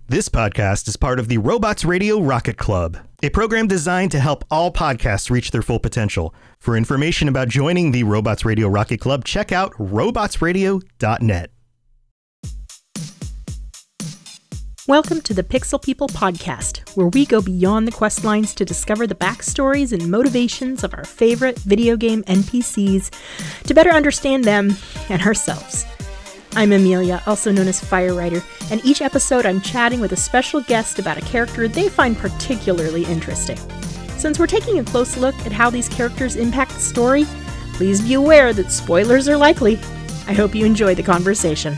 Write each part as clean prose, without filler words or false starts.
This podcast is part of the Robots Radio Rocket Club, a program designed to help all podcasts reach their full potential. For information about joining the Robots Radio Rocket Club, check out robotsradio.net. Welcome to the Pixel People podcast, where we go beyond the quest lines to discover the backstories and motivations of our favorite video game NPCs to better understand them and ourselves. I'm Amelia, also known as Firewriter, and each episode I'm chatting with a special guest about a character they find particularly interesting. Since we're taking a close look at how these characters impact the story, please be aware that spoilers are likely. I hope you enjoy the conversation.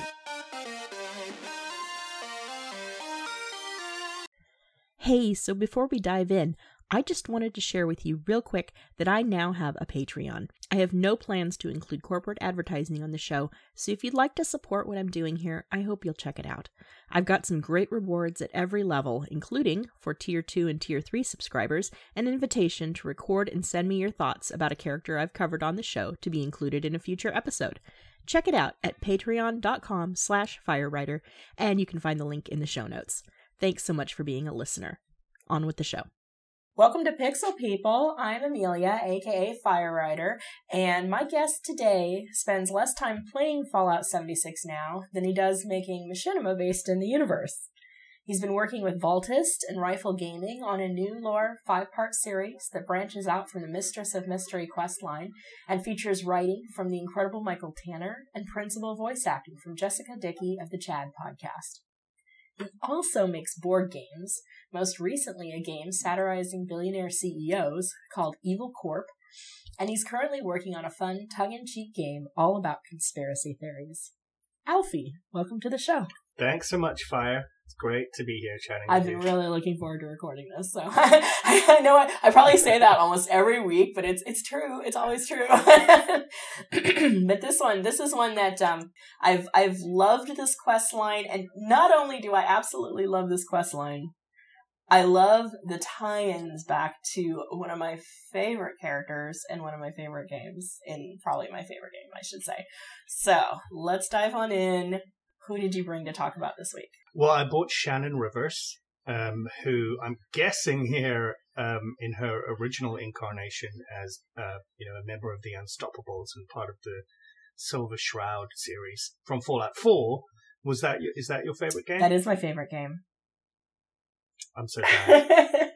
Hey, so before we dive in, I just wanted to share with you real quick that I now have a Patreon. I have no plans to include corporate advertising on the show, so if you'd like to support what I'm doing here, I hope you'll check it out. I've got some great rewards at every level, including, for Tier 2 and Tier 3 subscribers, an invitation to record and send me your thoughts about a character I've covered on the show to be included in a future episode. Check it out at patreon.com/firewriter, and you can find the link in the show notes. Thanks so much for being a listener. On with the show. Welcome to Pixel People. I'm Amelia, aka Firewriter, and my guest today spends less time playing Fallout 76 now than he does making machinima based in the universe. He's been working with Vaultist and Rifle Gaming on a new lore 5-part series that branches out from the Mistress of Mystery questline and features writing from the incredible Michael Tanner and principal voice acting from Jessica Dickey of the Chad podcast. He also makes board games, most recently a game satirizing billionaire CEOs called Evil Corp, and he's currently working on a fun tongue-in-cheek game all about conspiracy theories. Alfie, welcome to the show. Thanks so much, Fire. It's great to be here chatting I've with you. been really looking forward to recording this, so I know I probably say that almost every week, but it's true. It's always true. But this is one that I've loved this quest line, and not only do I absolutely love this quest line, I love the tie-ins back to one of my favorite characters and one of my favorite games, in probably my favorite game, I should say. So let's dive on in. Who did you bring to talk about this week? Well, I bought Shannon Rivers, who I'm guessing here in her original incarnation as a member of the Unstoppables and part of the Silver Shroud series from Fallout 4. Is that your favorite game? That is my favorite game. I'm so glad.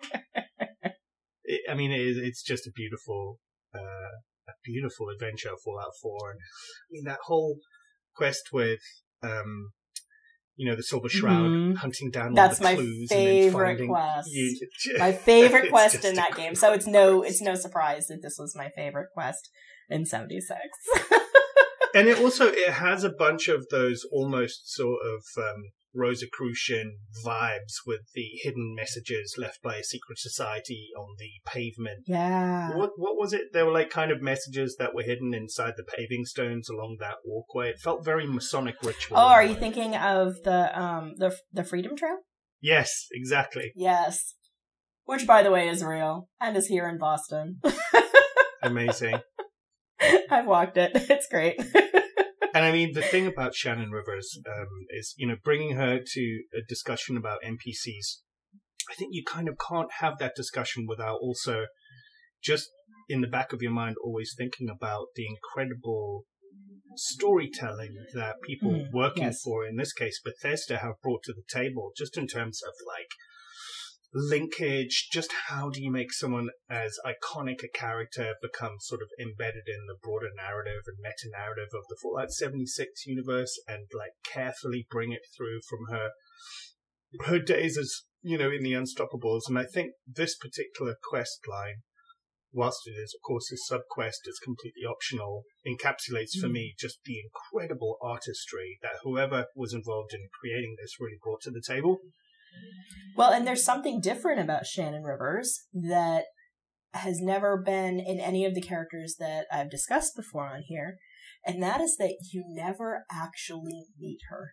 It's just a beautiful adventure, Fallout 4, and that whole quest with the Silver Shroud, hunting down all the clues. That's my favorite quest. My favorite quest in that game. So it's no surprise that this was my favorite quest in 76. And it has a bunch of those almost sort of Rosicrucian vibes with the hidden messages left by a secret society on the pavement. Yeah. What was it? There were like kind of messages that were hidden inside the paving stones along that walkway. It felt very Masonic ritual. Oh, are you thinking of the Freedom Trail? Yes, exactly. Yes. Which, by the way, is real and is here in Boston. Amazing. I've walked it. It's great. And the thing about Shannon Rivers is, bringing her to a discussion about NPCs, I think you kind of can't have that discussion without also just in the back of your mind always thinking about the incredible storytelling that people working for, in this case, Bethesda, have brought to the table, just in terms of linkage. Just how do you make someone as iconic a character become sort of embedded in the broader narrative and meta narrative of the Fallout 76 universe, and carefully bring it through from her days as in the Unstoppables. And I think this particular quest line, whilst it is of course a sub quest, is completely optional, encapsulates for me just the incredible artistry that whoever was involved in creating this really brought to the table. Well, and there's something different about Shannon Rivers that has never been in any of the characters that I've discussed before on here, and that is that you never actually meet her.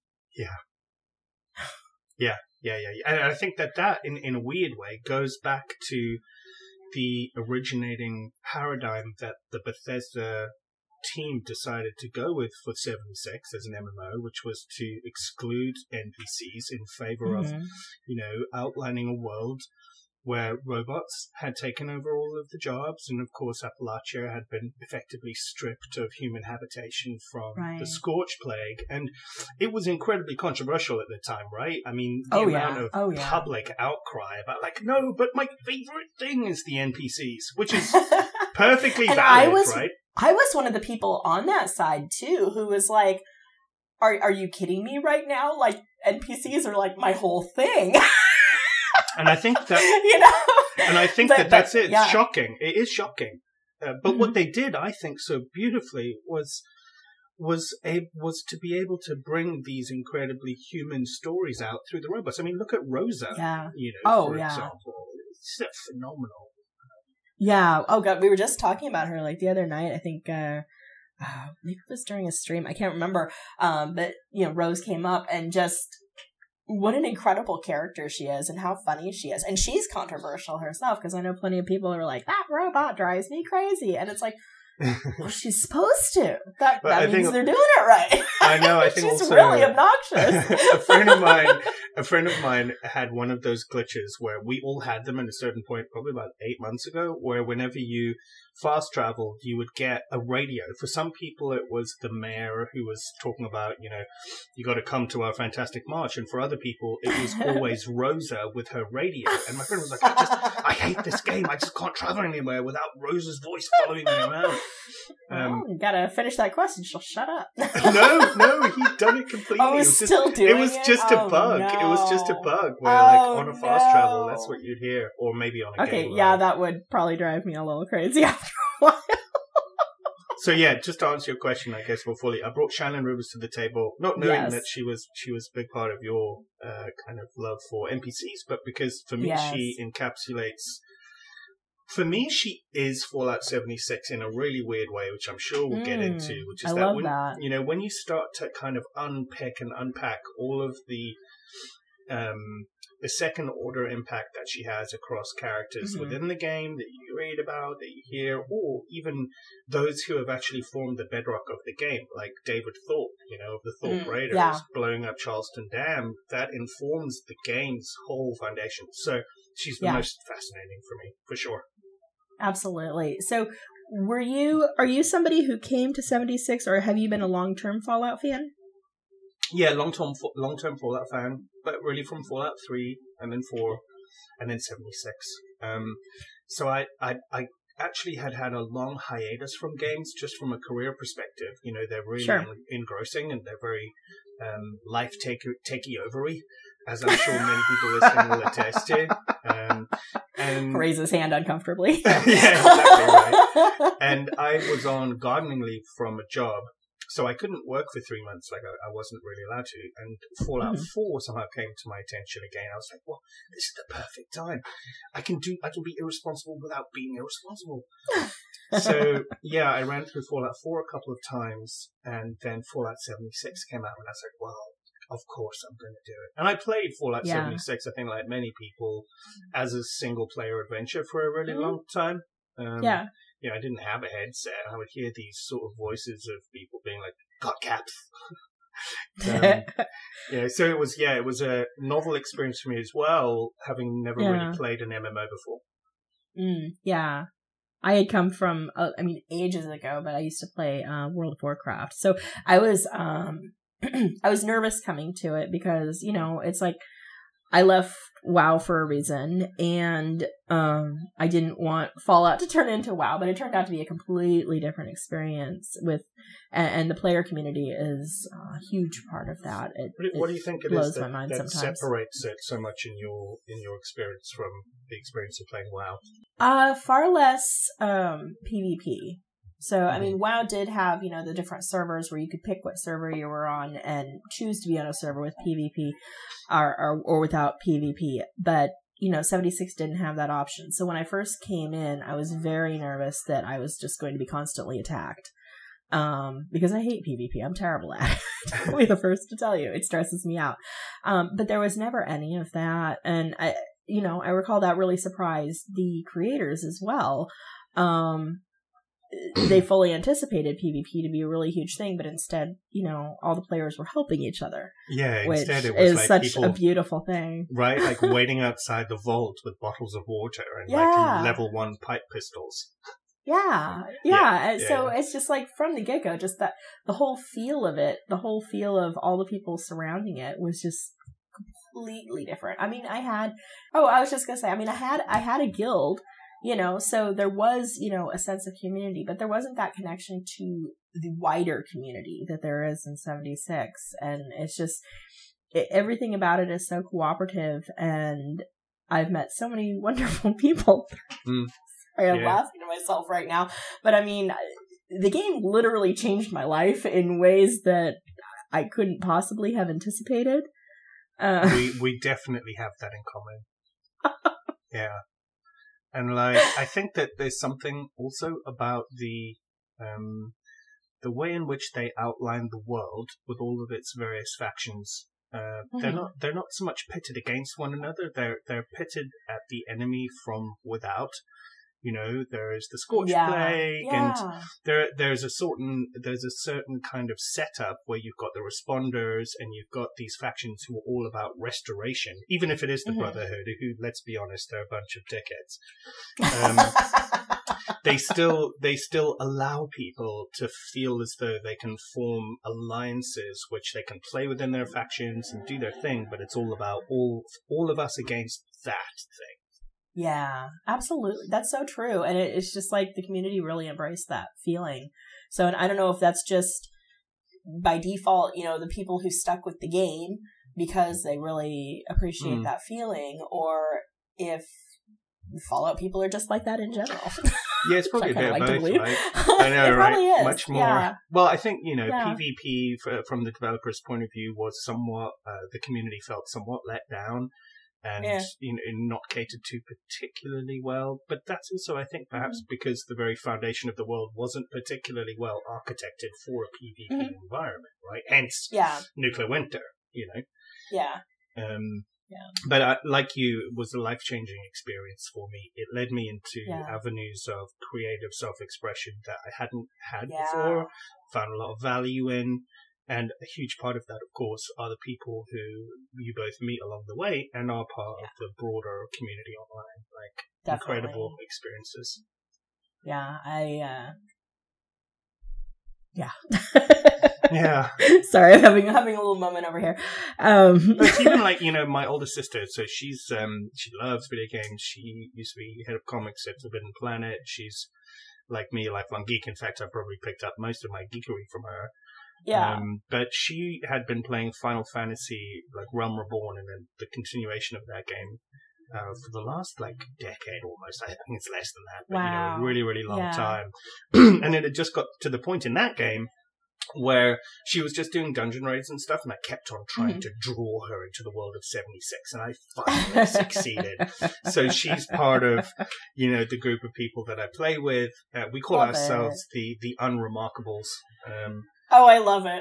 Yeah. And I think that in a weird way goes back to the originating paradigm that the Bethesda team decided to go with for 76 as an MMO, which was to exclude NPCs in favor of, outlining a world where robots had taken over all of the jobs, and of course Appalachia had been effectively stripped of human habitation from the Scorch Plague, and it was incredibly controversial at the time, right? I mean, the amount of public outcry about no, but my favorite thing is the NPCs, which is perfectly valid, right? I was one of the people on that side too, who was like, are you kidding me right now? Like, NPCs are like my whole thing. And I think that, and I think that's it. It's shocking. It is shocking. But what they did, I think, so beautifully was to be able to bring these incredibly human stories out through the robots. I mean, look at Rosa. Yeah. For example, it's phenomenal. Yeah. Oh God, we were just talking about her like the other night. I think maybe it was during a stream. I can't remember. But Rose came up and just. What an incredible character she is and how funny she is. And she's controversial herself, because I know plenty of people who are like, that robot drives me crazy. And it's like, well, she's supposed to. That means they're doing it right. I know. I think she's also, really obnoxious. a friend of mine had one of those glitches where we all had them at a certain point, probably about 8 months ago, where whenever you fast traveled, you would get a radio. For some people, it was the mayor who was talking about, you got to come to our fantastic march. And for other people, it was always Rosa with her radio. And my friend was like, I hate this game. I just can't travel anywhere without Rosa's voice following me around. You gotta finish that quest and she'll shut up. No, he'd done it completely. Oh, he's still doing it? It was just a bug. No. It was just a bug where, on a fast travel, that's what you'd hear. Or maybe on a game. Okay, that would probably drive me a little crazy after a while. So just to answer your question, I guess more fully, I brought Shannon Rivers to the table, not knowing that she was a big part of your kind of love for NPCs, but because for me she encapsulates. For me, she is Fallout 76 in a really weird way, which I'm sure we'll get into. Which is when you start to kind of unpick and unpack all of the second order impact that she has across characters within the game that you read about, that you hear, or even those who have actually formed the bedrock of the game, like David Thorpe, of the Thorpe Raiders, blowing up Charleston Dam, that informs the game's whole foundation. So she's the most fascinating for me, for sure. Absolutely. So are you somebody who came to 76, or have you been a long-term Fallout fan? Yeah, long-term Fallout fan, but really from Fallout 3 and then 4 and then 76. So I actually had a long hiatus from games just from a career perspective. They're really engrossing and they're very life-takey-overy, as I'm sure many people listening will attest to. And raise his hand uncomfortably. Yeah, exactly right. And I was on gardening leave from a job, so I couldn't work for 3 months. Like I wasn't really allowed to. And Fallout 4 somehow came to my attention again. I was like, well, this is the perfect time. I can be irresponsible without being irresponsible. So I ran through Fallout 4 a couple of times, and then Fallout 76 came out, and I was like, well, of course I'm going to do it. And I played Fallout 76, I think like many people, as a single-player adventure for a really long time. I didn't have a headset. I would hear these sort of voices of people being like, got caps. So it was a novel experience for me as well, having never really played an MMO before. I had come from, ages ago, but I used to play World of Warcraft. So I was I was nervous coming to it because, it's like I left WoW for a reason, and I didn't want Fallout to turn into WoW, but it turned out to be a completely different experience and the player community is a huge part of that. What do you think it blows is that, my mind that sometimes. separates it so much in your experience from the experience of playing WoW? Far less PvP. So, WoW did have, the different servers where you could pick what server you were on and choose to be on a server with PvP or without PvP. But, 76 didn't have that option. So when I first came in, I was very nervous that I was just going to be constantly attacked. Because I hate PvP. I'm terrible at it. I'll be the first to tell you. It stresses me out. But there was never any of that. And I recall that really surprised the creators as well. they fully anticipated PvP to be a really huge thing, but instead, all the players were helping each other. Yeah, which instead it was is like such people, a beautiful thing. right? Like waiting outside the vault with bottles of water and like level 1 pipe pistols. Yeah. So it's just like from the get-go, just that the whole feel of it, the whole feel of all the people surrounding it was just completely different. I mean, I had a guild, so there was, a sense of community, but there wasn't that connection to the wider community that there is in 76. And it's just, everything about it is so cooperative, and I've met so many wonderful people. I'm laughing to myself right now, but I mean, the game literally changed my life in ways that I couldn't possibly have anticipated. We definitely have that in common. Yeah. And like, I think that there's something also about the way in which they outline the world with all of its various factions. They're not so much pitted against one another. They're pitted at the enemy from without. There is the Scorch Plague, and there's a certain kind of setup where you've got the Responders, and you've got these factions who are all about restoration, even if it is the Brotherhood, who, let's be honest, they're a bunch of dickheads. They still allow people to feel as though they can form alliances, which they can play within their factions and do their thing, but it's all about all of us against that thing. Yeah, absolutely. That's so true. And it's just like the community really embraced that feeling. So, and I don't know if that's just by default, the people who stuck with the game because they really appreciate that feeling, or if Fallout people are just like that in general. Yeah, it's probably a bit of both, right? I know, it right? Probably is. Much more. Yeah. Well, I think, PvP from the developer's point of view was somewhat, the community felt somewhat let down. And not catered to particularly well. But that's also, I think, perhaps because the very foundation of the world wasn't particularly well architected for a PvP environment, right? Hence, Nuclear Winter, Yeah. But like you, it was a life-changing experience for me. It led me into avenues of creative self-expression that I hadn't had before, found a lot of value in. And a huge part of that, of course, are the people who you both meet along the way and are part of the broader community online. Like, definitely. Incredible experiences. Yeah, Yeah. Sorry, I'm having a little moment over here. But even like, my older sister, so she loves video games. She used to be head of comics at Forbidden Planet. She's like me, a lifelong geek. In fact, I probably picked up most of my geekery from her. Yeah. But she had been playing Final Fantasy, like Realm Reborn, and then the continuation of that game for the last decade almost. I think it's less than that, but really, really long time. And it had just got to the point in that game where she was just doing dungeon raids and stuff, and I kept on trying to draw her into the world of 76, and I finally succeeded. So she's part of, the group of people that I play with. We call ourselves the Unremarkables. Oh, I love it.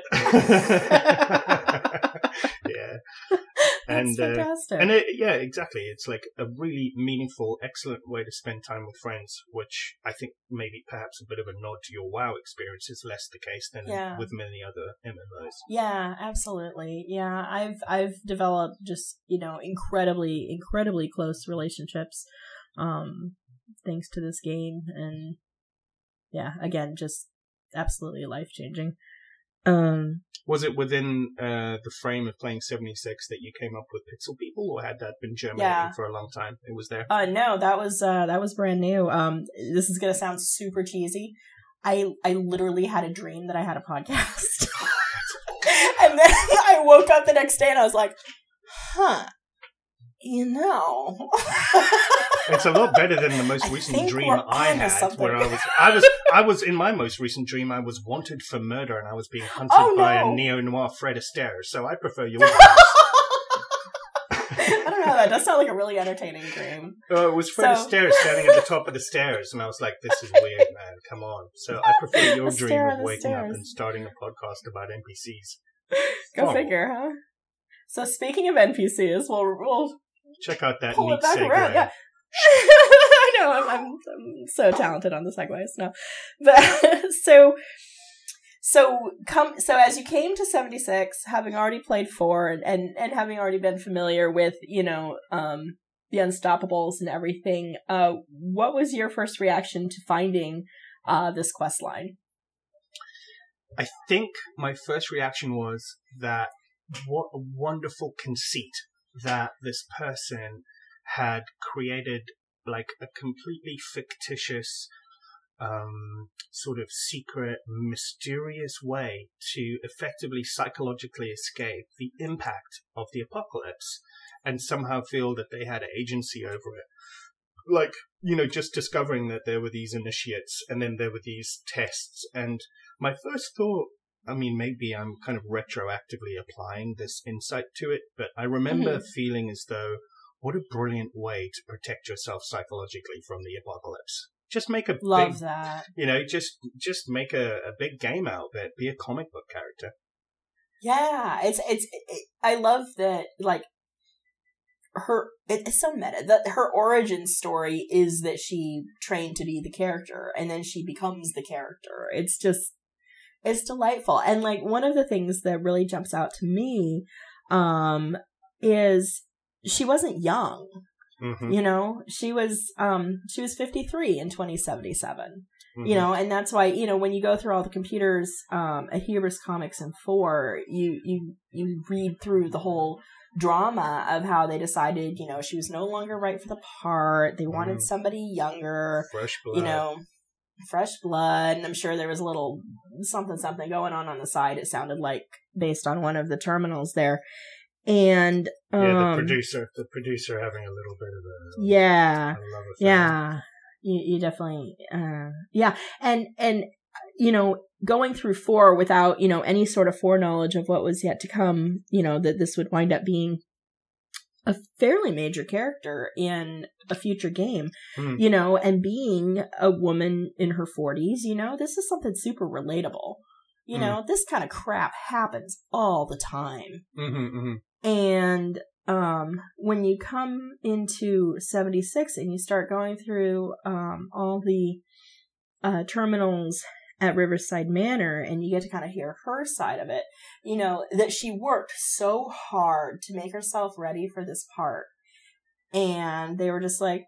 Yeah. That's fantastic. And exactly. It's like a really meaningful, excellent way to spend time with friends, which I think maybe perhaps a bit of a nod to your WoW experience is less the case than with many other MMOs. Yeah, absolutely. Yeah, I've developed just, incredibly, incredibly close relationships, thanks to this game. And yeah, again, just absolutely life-changing. Was it within the frame of playing 76 that you came up with Pixel People, or had that been germinating for a long time? It was there? No, that was brand new. This is gonna sound super cheesy. I literally had a dream that I had a podcast. And then I woke up the next day and I was like, It's a lot better than the most recent dream I had, where I was in my most recent dream, I was wanted for murder and I was being hunted by a neo-noir Fred Astaire, so I prefer yours. I don't know, that does sound like a really entertaining dream. It was Fred Astaire standing at the top of the stairs, and I was like, this is weird, man, come on. So I prefer your dream of waking up and starting a podcast about NPCs. Go figure, huh? So speaking of NPCs, we'll check out that pull neat it back segue. around. Yeah. I know, I'm so talented on the segues. No, but so as you came to 76, having already played 4 and having already been familiar with, the Unstoppables and everything, what was your first reaction to finding this quest line? I think my first reaction was that what a wonderful conceit that this person had created, like a completely fictitious, sort of secret, mysterious way to effectively psychologically escape the impact of the apocalypse and somehow feel that they had agency over it. Like, just discovering that there were these initiates and then there were these tests. And my first thought, maybe I'm kind of retroactively applying this insight to it, but I remember feeling as though, what a brilliant way to protect yourself psychologically from the apocalypse. Just make a that. Just make a big game out of it. Be a comic book character. Yeah, I love that, like, it's so meta that her origin story is that she trained to be the character and then she becomes the character. It's delightful. And like one of the things that really jumps out to me is she wasn't young. Mm-hmm. She was 53 in 2077. Mm-hmm. And that's why, when you go through all the computers at Hubris Comics and 4, you read through the whole drama of how they decided, she was no longer right for the part. They wanted somebody younger, fresh blood. Fresh blood. And I'm sure there was a little something going on the side. It sounded like, based on one of the terminals there. And the producer having a little bit of a love affair. Yeah, you definitely and going through 4 without any sort of foreknowledge of what was yet to come, that this would wind up being a fairly major character in a future game, and being a woman in her 40s, this is something super relatable. This kind of crap happens all the time. And when you come into 76 and you start going through all the terminals at Riverside Manor and you get to kind of hear her side of it, that she worked so hard to make herself ready for this part. And they were just like,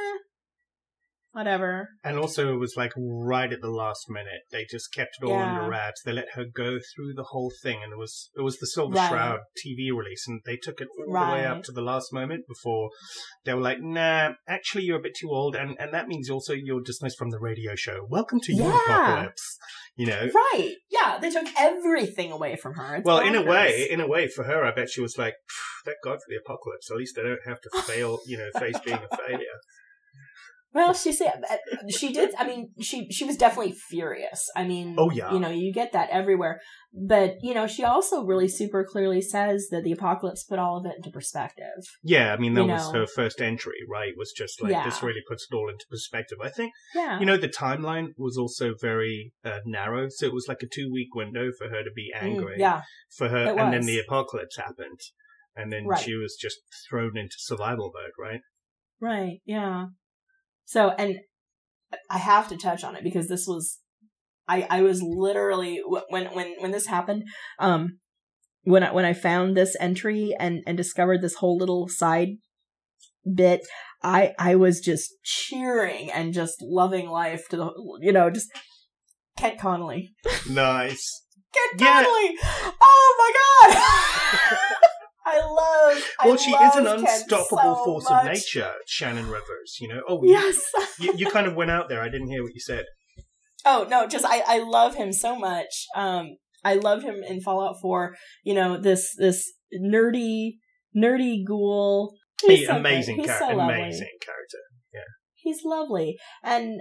whatever. And also it was like right at the last minute. They just kept it all under wraps. They let her go through the whole thing, and it was the Silver Shroud TV release, and they took it all the way up to the last moment before they were like, nah, actually you're a bit too old, and that means also you're dismissed from the radio show. Welcome to your apocalypse. Right. Yeah, they took everything away from her. It's in a way for her, I bet she was like, thank God for the apocalypse. At least I don't have to face being a failure. Well, she did. I mean, she was definitely furious. I mean, oh yeah, you get that everywhere. But she also really super clearly says that the apocalypse put all of it into perspective. Yeah, I mean that was her first entry, right? It was just like this really puts it all into perspective. I think. Yeah. The timeline was also very narrow, so it was like a 2-week window for her to be angry. For her, and then the apocalypse happened, and then she was just thrown into survival mode, right? Right. Yeah. So, and I have to touch on it because this was, I was literally, when this happened, when I found this entry and discovered this whole little side bit, I was just cheering and just loving life to the, just Kent Connolly. Nice. Kent Connolly! Oh my god! She is an unstoppable force of nature, Shannon Rivers, Oh, yes. you kind of went out there. I didn't hear what you said. Oh, no, just I love him so much. I loved him in Fallout 4, this nerdy ghoul. He's amazing character. Amazing character. Yeah. He's lovely. And,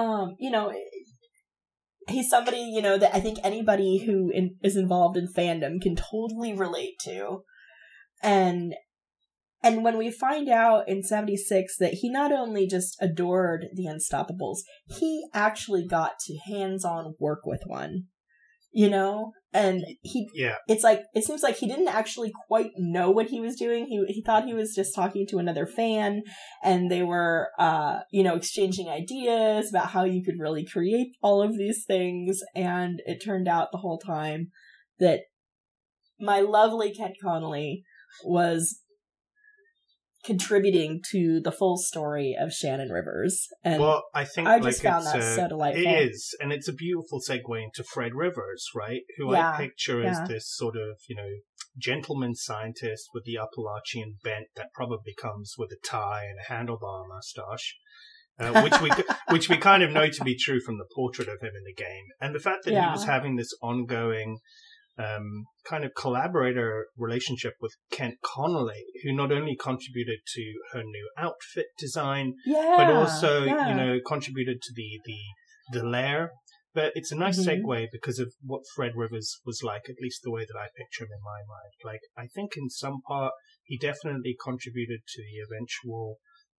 he's somebody, that I think anybody who is involved in fandom can totally relate to. And when we find out in 76 that he not only just adored the Unstoppables, he actually got to hands-on work with one, And it's like, it seems like he didn't actually quite know what he was doing. He thought he was just talking to another fan, and they were, exchanging ideas about how you could really create all of these things. And it turned out the whole time that my lovely Kent Connolly was contributing to the full story of Shannon Rivers. And I think I just found that so delightful. It is, and it's a beautiful segue into Fred Rivers, right? Who I picture as this sort of, gentleman scientist with the Appalachian bent that probably comes with a tie and a handlebar mustache. Which we kind of know to be true from the portrait of him in the game. And the fact that he was having this ongoing kind of collaborator relationship with Kent Connolly, who not only contributed to her new outfit design, but also, contributed to the lair. But it's a nice segue because of what Fred Rivers was like, at least the way that I picture him in my mind. Like, I think in some part, he definitely contributed to the eventual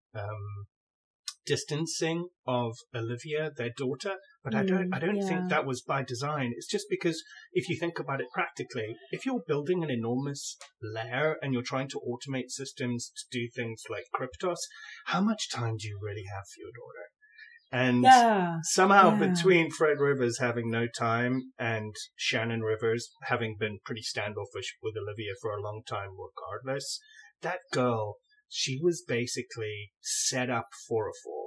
distancing of Olivia, their daughter, but I don't think that was by design. It's just because if you think about it practically, if you're building an enormous lair and you're trying to automate systems to do things like Kryptos, how much time do you really have for your daughter? And somehow between Fred Rivers having no time and Shannon Rivers having been pretty standoffish with Olivia for a long time regardless, that girl, she was basically set up for a fall.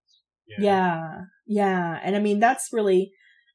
Yeah. And I mean, that's really,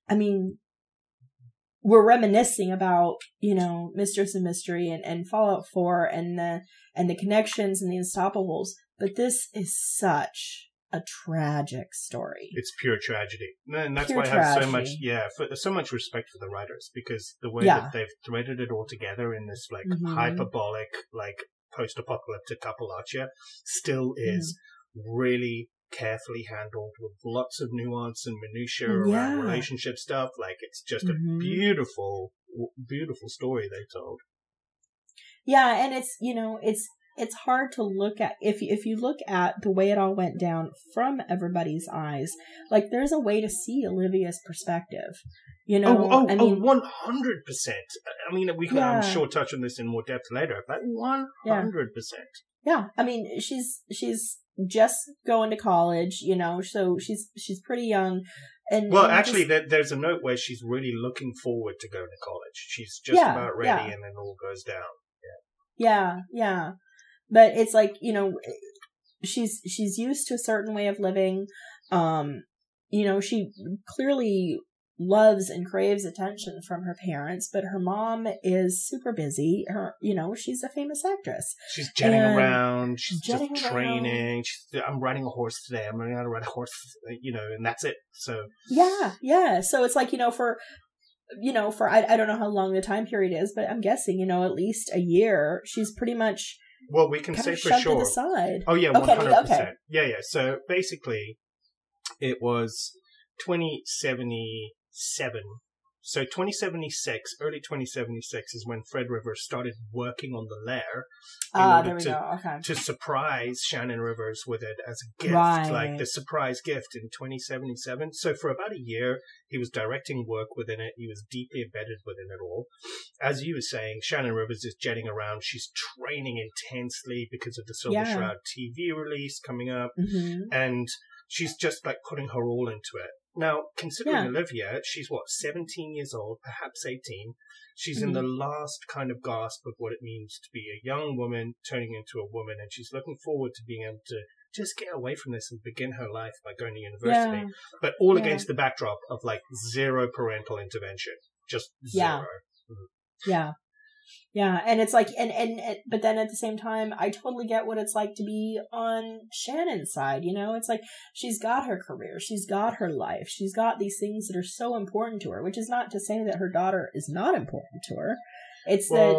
we're reminiscing about, Mistress of Mystery and Fallout 4 and the connections and the Unstoppables, but this is such a tragic story. It's pure tragedy. And that's why I have so much respect for the writers, because the way that they've threaded it all together in this hyperbolic, post-apocalyptic Appalachia still is really carefully handled with lots of nuance and minutiae around relationship stuff. Like, it's just a beautiful, beautiful story they told. Yeah, and it's hard to look at if you look at the way it all went down from everybody's eyes. Like, there's a way to see Olivia's perspective. 100%. I mean, we can, I'm sure, touch on this in more depth later, but 100%. Yeah, I mean, she's just going to college, so she's pretty young. And actually, there's a note where she's really looking forward to going to college. She's just about ready, and then all goes down. Yeah. But it's like, she's used to a certain way of living. She clearly loves and craves attention from her parents, but her mom is super busy. She's a famous actress. She's jetting around. She's just training. I'm riding a horse today. I'm learning how to ride a horse, and that's it. So yeah. So it's like, for I don't know how long the time period is, but I'm guessing, at least a year. She's pretty much we can say for sure. To the side. Oh yeah, 100%. Okay. Yeah. So basically, it was 2077. So 2076, early 2076 is when Fred Rivers started working on the lair to surprise Shannon Rivers with it as a gift, like the surprise gift in 2077. So for about a year, he was directing work within it. He was deeply embedded within it all. As you were saying, Shannon Rivers is jetting around. She's training intensely because of the Silver Shroud TV release coming up. And she's just like putting her all into it. Now, considering Olivia, she's 17 years old, perhaps 18. She's in the last kind of gasp of what it means to be a young woman turning into a woman, and she's looking forward to being able to just get away from this and begin her life by going to university. But all against the backdrop of zero parental intervention. Just zero. Yeah, and it's like, but then at the same time, I totally get what it's like to be on Shannon's side, It's like, she's got her career, she's got her life, she's got these things that are so important to her, which is not to say that her daughter is not important to her. It's I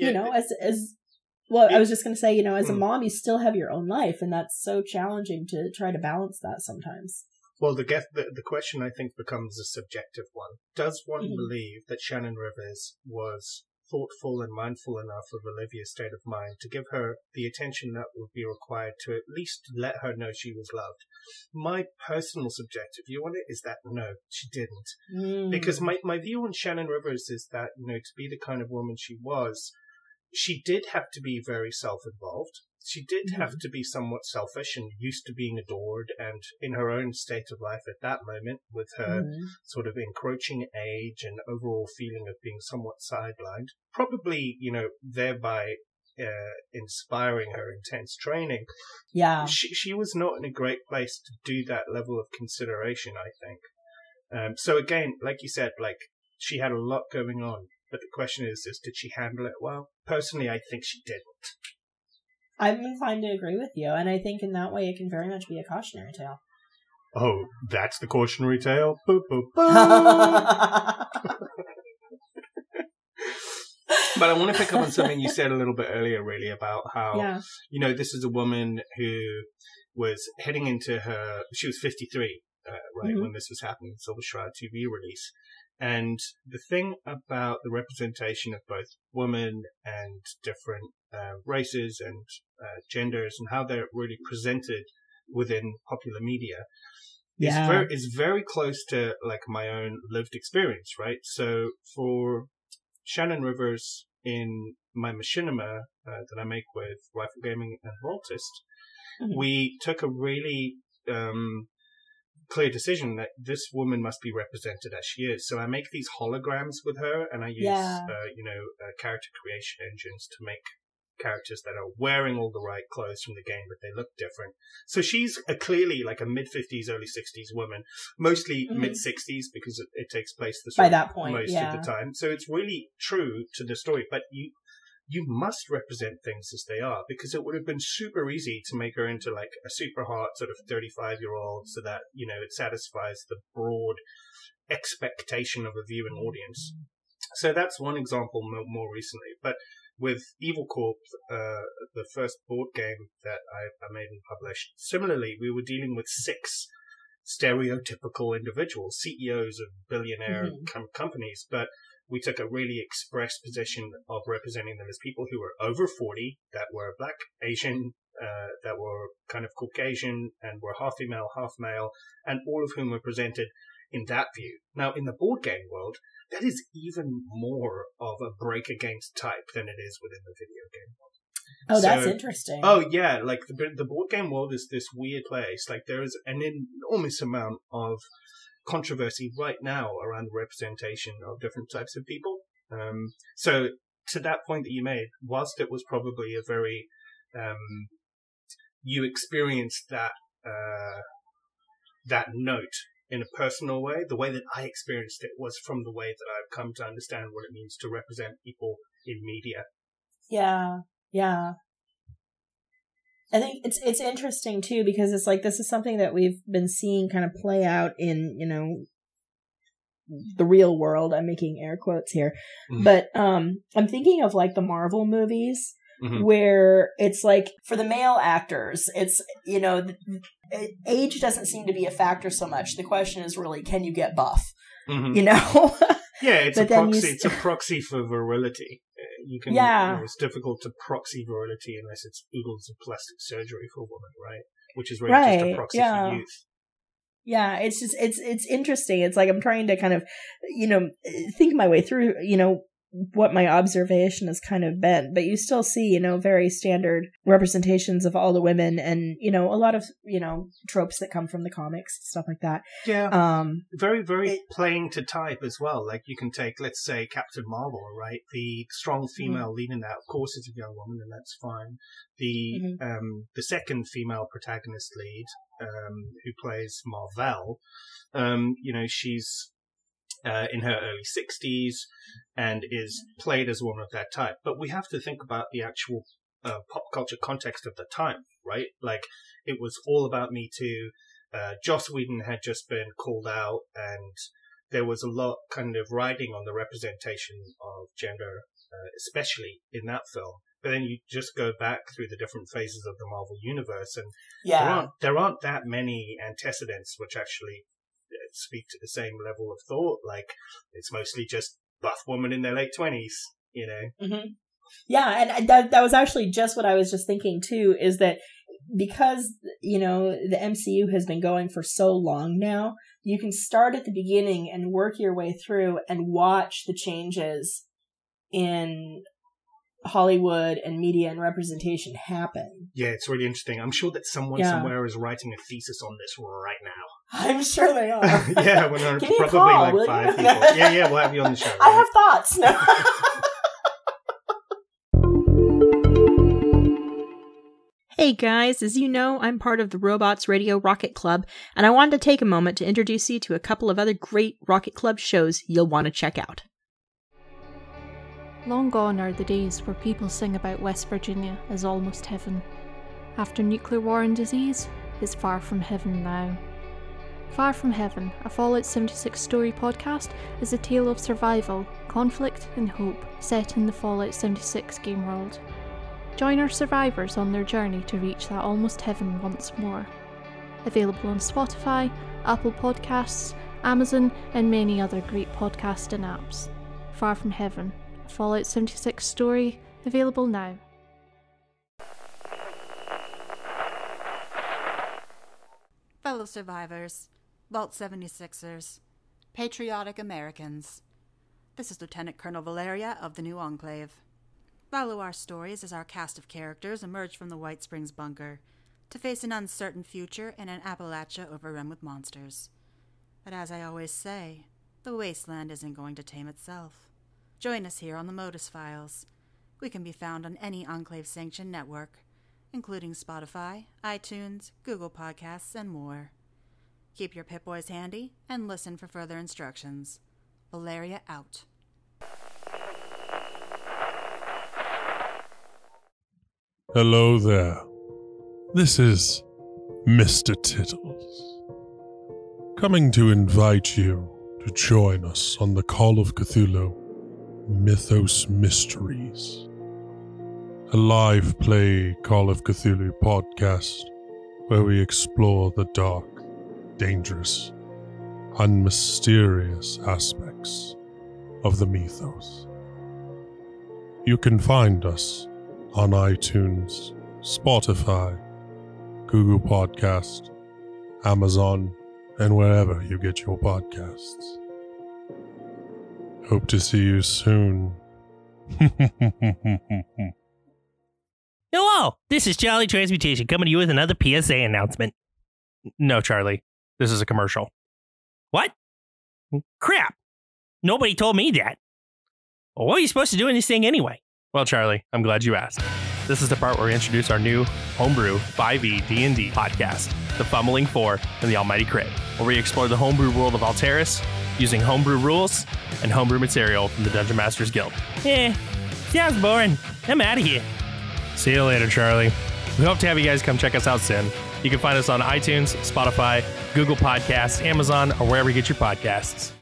was just going to say, as a mom, you still have your own life, and that's so challenging to try to balance that sometimes. Well, the question, I think, becomes a subjective one. Does one believe that Shannon Rivers was thoughtful and mindful enough of Olivia's state of mind to give her the attention that would be required to at least let her know she was loved. My personal subjective view on it is that no, she didn't. Because my view on Shannon Rivers is that, to be the kind of woman she was, she did have to be very self-involved. She did have to be somewhat selfish and used to being adored, and in her own state of life at that moment, with her sort of encroaching age and overall feeling of being somewhat sidelined, probably, thereby inspiring her intense training. Yeah. She was not in a great place to do that level of consideration, I think. So again, like you said, she had a lot going on, but the question is did she handle it well? Personally, I think she didn't. I'm inclined to agree with you, and I think in that way it can very much be a cautionary tale. Oh, that's the cautionary tale? Boop, boop, boop. But I want to pick up on something you said a little bit earlier, really, about how, this is a woman who was heading into she was 53, right, when this was happening, Silver Shroud TV release. And the thing about the representation of both women and different races and genders and how they're really presented within popular media is very close to my own lived experience, right? So for Shannon Rivers in my machinima that I make with Rifle Gaming and Vaultist, we took a really clear decision that this woman must be represented as she is. So I make these holograms with her, and I use character creation engines to make characters that are wearing all the right clothes from the game, but they look different. So she's clearly a mid-50s, early 60s woman, mostly mid-60s because it takes place by that point most of the time. So it's really true to the story, but you must represent things as they are, because it would have been super easy to make her into a super hot sort of 35-year-old so that, it satisfies the broad expectation of a viewing audience. So that's one example more recently. But with Evil Corp, the first board game that I made and published, similarly, we were dealing with 6 stereotypical individuals, CEOs of billionaire companies, but we took a really express position of representing them as people who were over 40, that were Black, Asian, that were kind of Caucasian, and were half female, half male, and all of whom were presented in that view. Now, in the board game world, that is even more of a break against type than it is within the video game world. Oh, that's interesting. Oh, yeah. The board game world is this weird place. There is an enormous amount of controversy right now around the representation of different types of people. So to that point that you made, whilst it was probably a very, you experienced that note in a personal way, the way that I experienced it was from the way that I've come to understand what it means to represent people in media. Yeah. I think it's interesting too, because it's this is something that we've been seeing kind of play out in, the real world. I'm making air quotes here, but I'm thinking of the Marvel movies, where it's for the male actors, it's age doesn't seem to be a factor so much. The question is really, can you get buff? Yeah, it's a proxy. It's a proxy for virility. It's difficult to proxy virility unless it's oodles of plastic surgery for a woman, right? Which is really just a proxy for youth. Yeah, it's just it's interesting. It's I'm trying to kind of think my way through what my observation has kind of been, but you still see very standard representations of all the women, and a lot of tropes that come from the comics, stuff like that. Very playing to type as well. You can take, let's say, Captain Marvel, right? The strong female lead in that, of course, is a young woman, and that's fine. The second female protagonist lead, who plays Marvel, she's in her early 60s and is played as a woman of that type. But we have to think about the actual pop culture context of the time, right? It was all about Me Too. Joss Whedon had just been called out, and there was a lot kind of riding on the representation of gender, especially in that film. But then you just go back through the different phases of the Marvel universe, and there aren't that many antecedents which actually speak to the same level of thought. It's mostly just buff women in their late 20s. you know? Mm-hmm. Yeah, and that was actually just what I was just thinking, too, is that because, you know, the MCU has been going for so long now, you can start at the beginning and work your way through and watch the changes in Hollywood and media and representation happen. Yeah, it's really interesting. I'm sure that someone somewhere is writing a thesis on this right now. I'm sure they are. Yeah, 100. Probably call, like 5 people. Yeah, we'll have you on the show. Right? I have thoughts. No. Hey guys, as you know, I'm part of the Robots Radio Rocket Club, and I wanted to take a moment to introduce you to a couple of other great Rocket Club shows you'll want to check out. Long gone are the days where people sing about West Virginia as almost heaven. After nuclear war and disease, it's far from heaven now. Far from Heaven, a Fallout 76 story podcast, is a tale of survival, conflict, and hope set in the Fallout 76 game world. Join our survivors on their journey to reach that almost heaven once more. Available on Spotify, Apple Podcasts, Amazon, and many other great podcasting apps. Far from Heaven, a Fallout 76 story, available now. Fellow survivors, Vault 76ers, patriotic Americans, this is Lieutenant Colonel Valeria of the New Enclave. Follow our stories as our cast of characters emerge from the White Springs bunker to face an uncertain future in an Appalachia overrun with monsters. But as I always say, the wasteland isn't going to tame itself. Join us here on the Modus Files. We can be found on any Enclave-sanctioned network, including Spotify, iTunes, Google Podcasts, and more. Keep your Pip-Boys handy and listen for further instructions. Valeria out. Hello there. This is Mr. Tittles, coming to invite you to join us on the Call of Cthulhu Mythos Mysteries, a live play Call of Cthulhu podcast where we explore the dark, dangerous, and mysterious aspects of the mythos. You can find us on iTunes, Spotify, Google Podcast, Amazon, and wherever you get your podcasts. Hope to see you soon. Hello, this is Charlie Transmutation coming to you with another PSA announcement. No, Charlie, this is a commercial. What? Crap. Nobody told me that. Well, what are you supposed to do in this thing anyway? Well, Charlie, I'm glad you asked. This is the part where we introduce our new homebrew 5e D&D podcast, The Fumbling Four and the Almighty Crit, where we explore the homebrew world of Alteris using homebrew rules and homebrew material from the Dungeon Masters Guild. Sounds boring. I'm out of here. See you later, Charlie. We hope to have you guys come check us out soon. You can find us on iTunes, Spotify, Google Podcasts, Amazon, or wherever you get your podcasts.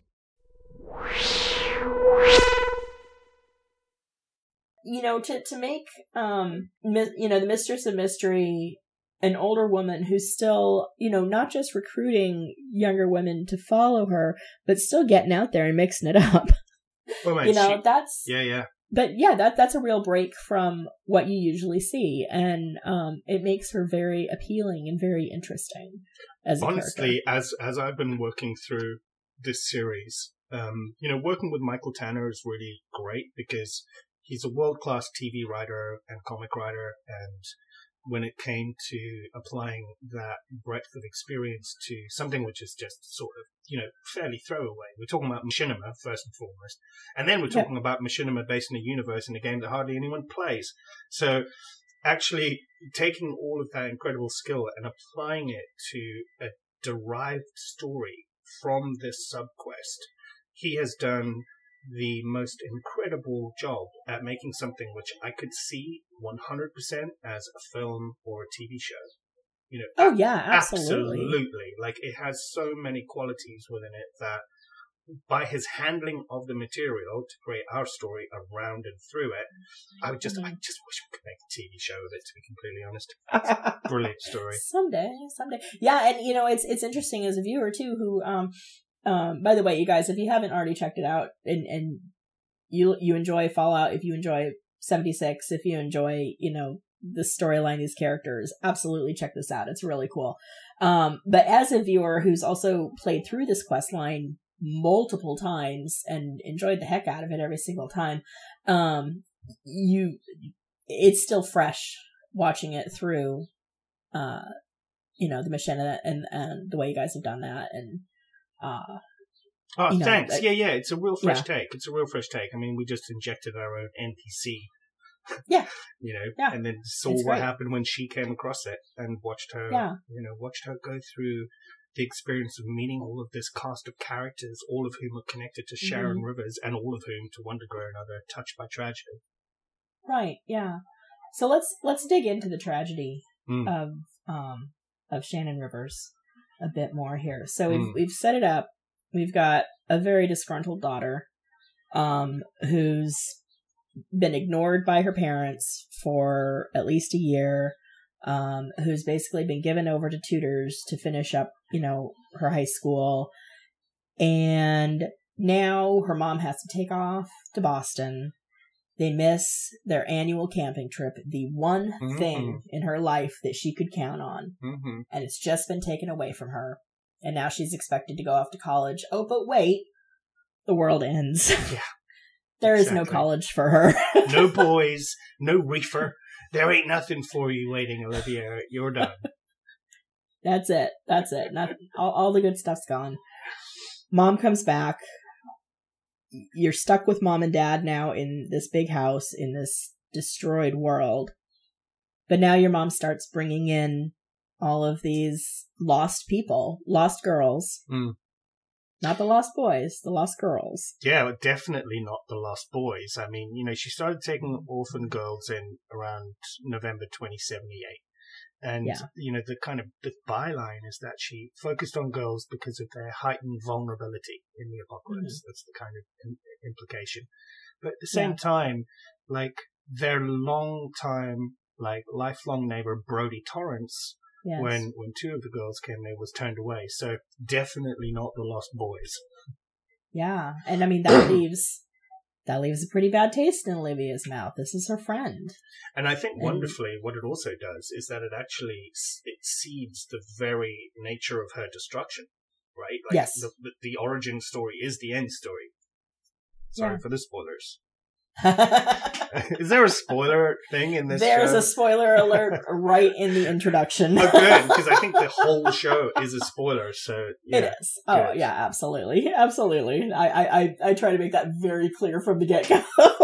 You know, to make, the Mistress of Mystery an older woman who's still, not just recruiting younger women to follow her, but still getting out there and mixing it up. Well, man, that's... Yeah. But yeah, that's a real break from what you usually see, and it makes her very appealing and very interesting as a honestly, character. as I've been working through this series, working with Michael Tanner is really great because he's a world-class TV writer and comic writer, and when it came to applying that breadth of experience to something which is just sort of, fairly throwaway. We're talking about machinima, first and foremost. And then we're talking about machinima based in a universe in a game that hardly anyone plays. So actually taking all of that incredible skill and applying it to a derived story from this subquest, he has done the most incredible job at making something which I could see 100% as a film or a TV show. Oh yeah, absolutely. Absolutely. Like, it has so many qualities within it that by his handling of the material to create our story around and through it, I just wish we could make a TV show of it, to be completely honest. It's a brilliant story. Someday. Yeah, and it's interesting as a viewer too, who by the way, you guys, if you haven't already checked it out and you enjoy Fallout, if you enjoy 76, if you enjoy, the storyline, these characters, absolutely check this out. It's really cool. But as a viewer who's also played through this quest line multiple times and enjoyed the heck out of it every single time, it's still fresh watching it through, the mission and the way you guys have done that. And, thanks. It's a real fresh take. It's a real fresh take. I mean, we just injected our own NPC. Yeah. And then saw what happened when she came across it and watched her, watched her go through the experience of meeting all of this cast of characters, all of whom are connected to Sharon Rivers and all of whom to one degree or another touched by tragedy. Right. Yeah. So let's dig into the tragedy of Shannon Rivers a bit more here. So we've set it up. We've got a very disgruntled daughter, who's been ignored by her parents for at least a year, who's basically been given over to tutors to finish up, her high school. And now her mom has to take off to Boston. They miss their annual camping trip, the one thing in her life that she could count on. And it's just been taken away from her. And now she's expected to go off to college. Oh, but wait, the world ends. Yeah. There is no college for her. No boys, no reefer. There ain't nothing for you waiting, Olivia. You're done. That's it. All the good stuff's gone. Mom comes back. You're stuck with mom and dad now in this big house in this destroyed world. But now your mom starts bringing in all of these lost people, lost girls. Not the lost boys, the lost girls. Yeah, definitely not the lost boys. I mean, she started taking orphan girls in around November 2078. And, the kind of the byline is that she focused on girls because of their heightened vulnerability in the apocalypse. That's the kind of implication. But at the same time, their long-time, lifelong neighbor, Brody Torrance, when two of the girls came there, was turned away. So definitely not the lost boys. Yeah. And I mean, that leaves a pretty bad taste in Olivia's mouth. This is her friend. And I think wonderfully what it also does is that it seeds the very nature of her destruction, right? Yes. The origin story is the end story. Sorry for the spoilers. Is there a spoiler thing in this There's show? a spoiler alert right in the introduction. Oh, good, because I think the whole show is a spoiler, so yeah. It is. Oh, good. Yeah, absolutely. Absolutely. I try to make that very clear from the get-go.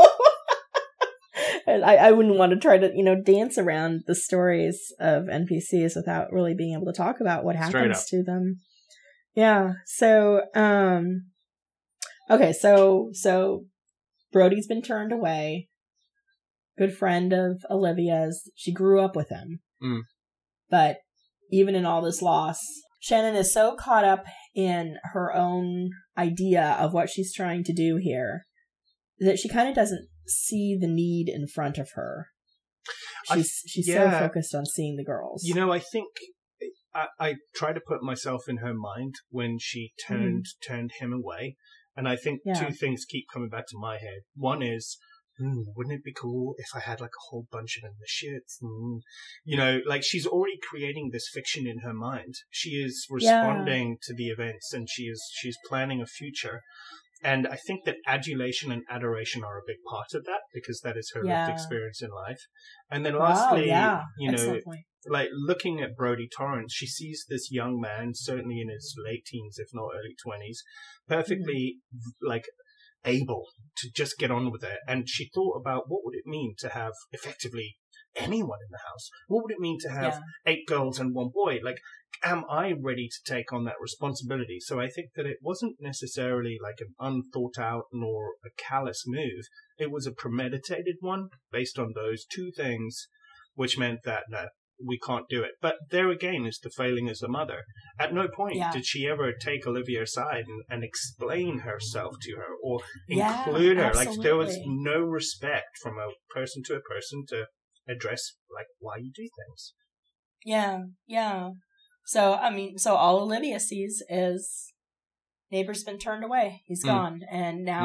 And I wouldn't want to try to, dance around the stories of NPCs without really being able to talk about what happens to them. Yeah. So, okay, so Brody's been turned away. Good friend of Olivia's. She grew up with him. But even in all this loss, Shannon is so caught up in her own idea of what she's trying to do here that she kind of doesn't see the need in front of her. She's so focused on seeing the girls. I think I try to put myself in her mind when she turned him away. And I think two things keep coming back to my head. One is, wouldn't it be cool if I had a whole bunch of them in the shit? She's already creating this fiction in her mind. She is responding to the events and she's planning a future. And I think that adulation and adoration are a big part of that because that is her lived experience in life. And then lastly, looking at Brody Torrance, she sees this young man, certainly in his late teens, if not early 20s, perfectly able to just get on with it. And she thought about what would it mean to have effectively anyone in the house? What would it mean to have 8 girls and 1 boy? Am I ready to take on that responsibility? So I think that it wasn't necessarily an unthought out nor a callous move. It was a premeditated one based on those 2 things, which meant that, no, we can't do it. But there again is the failing as a mother. At no point did she ever take Olivia aside and explain herself to her or include her. Absolutely. There was no respect from a person to address why you do things. Yeah. So all Olivia sees is neighbor's been turned away. He's gone. And now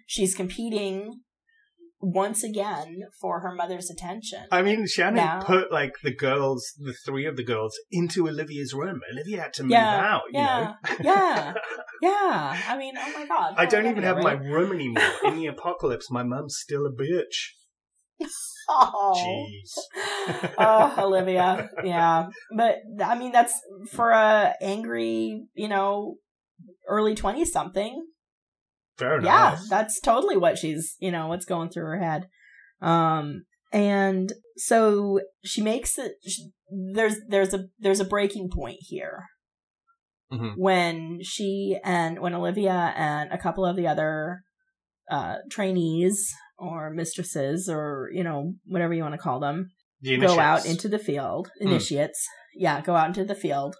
she's competing once again for her mother's attention. I mean, Shannon put like the three of the girls into Olivia's room. Olivia had to move out, you know? Yeah. I mean, oh my God. I don't even have my room anymore. In the apocalypse, my mum's still a bitch. Oh, jeez. Oh, Olivia. Yeah. But, I mean, that's for a angry, early 20-something. Fair enough. Yeah, that's totally what she's, what's going through her head. And so she makes it, there's a breaking point here. Mm-hmm. When Olivia and a couple of the other trainees or mistresses or, whatever you want to call them, go out into the field, initiates, go out into the field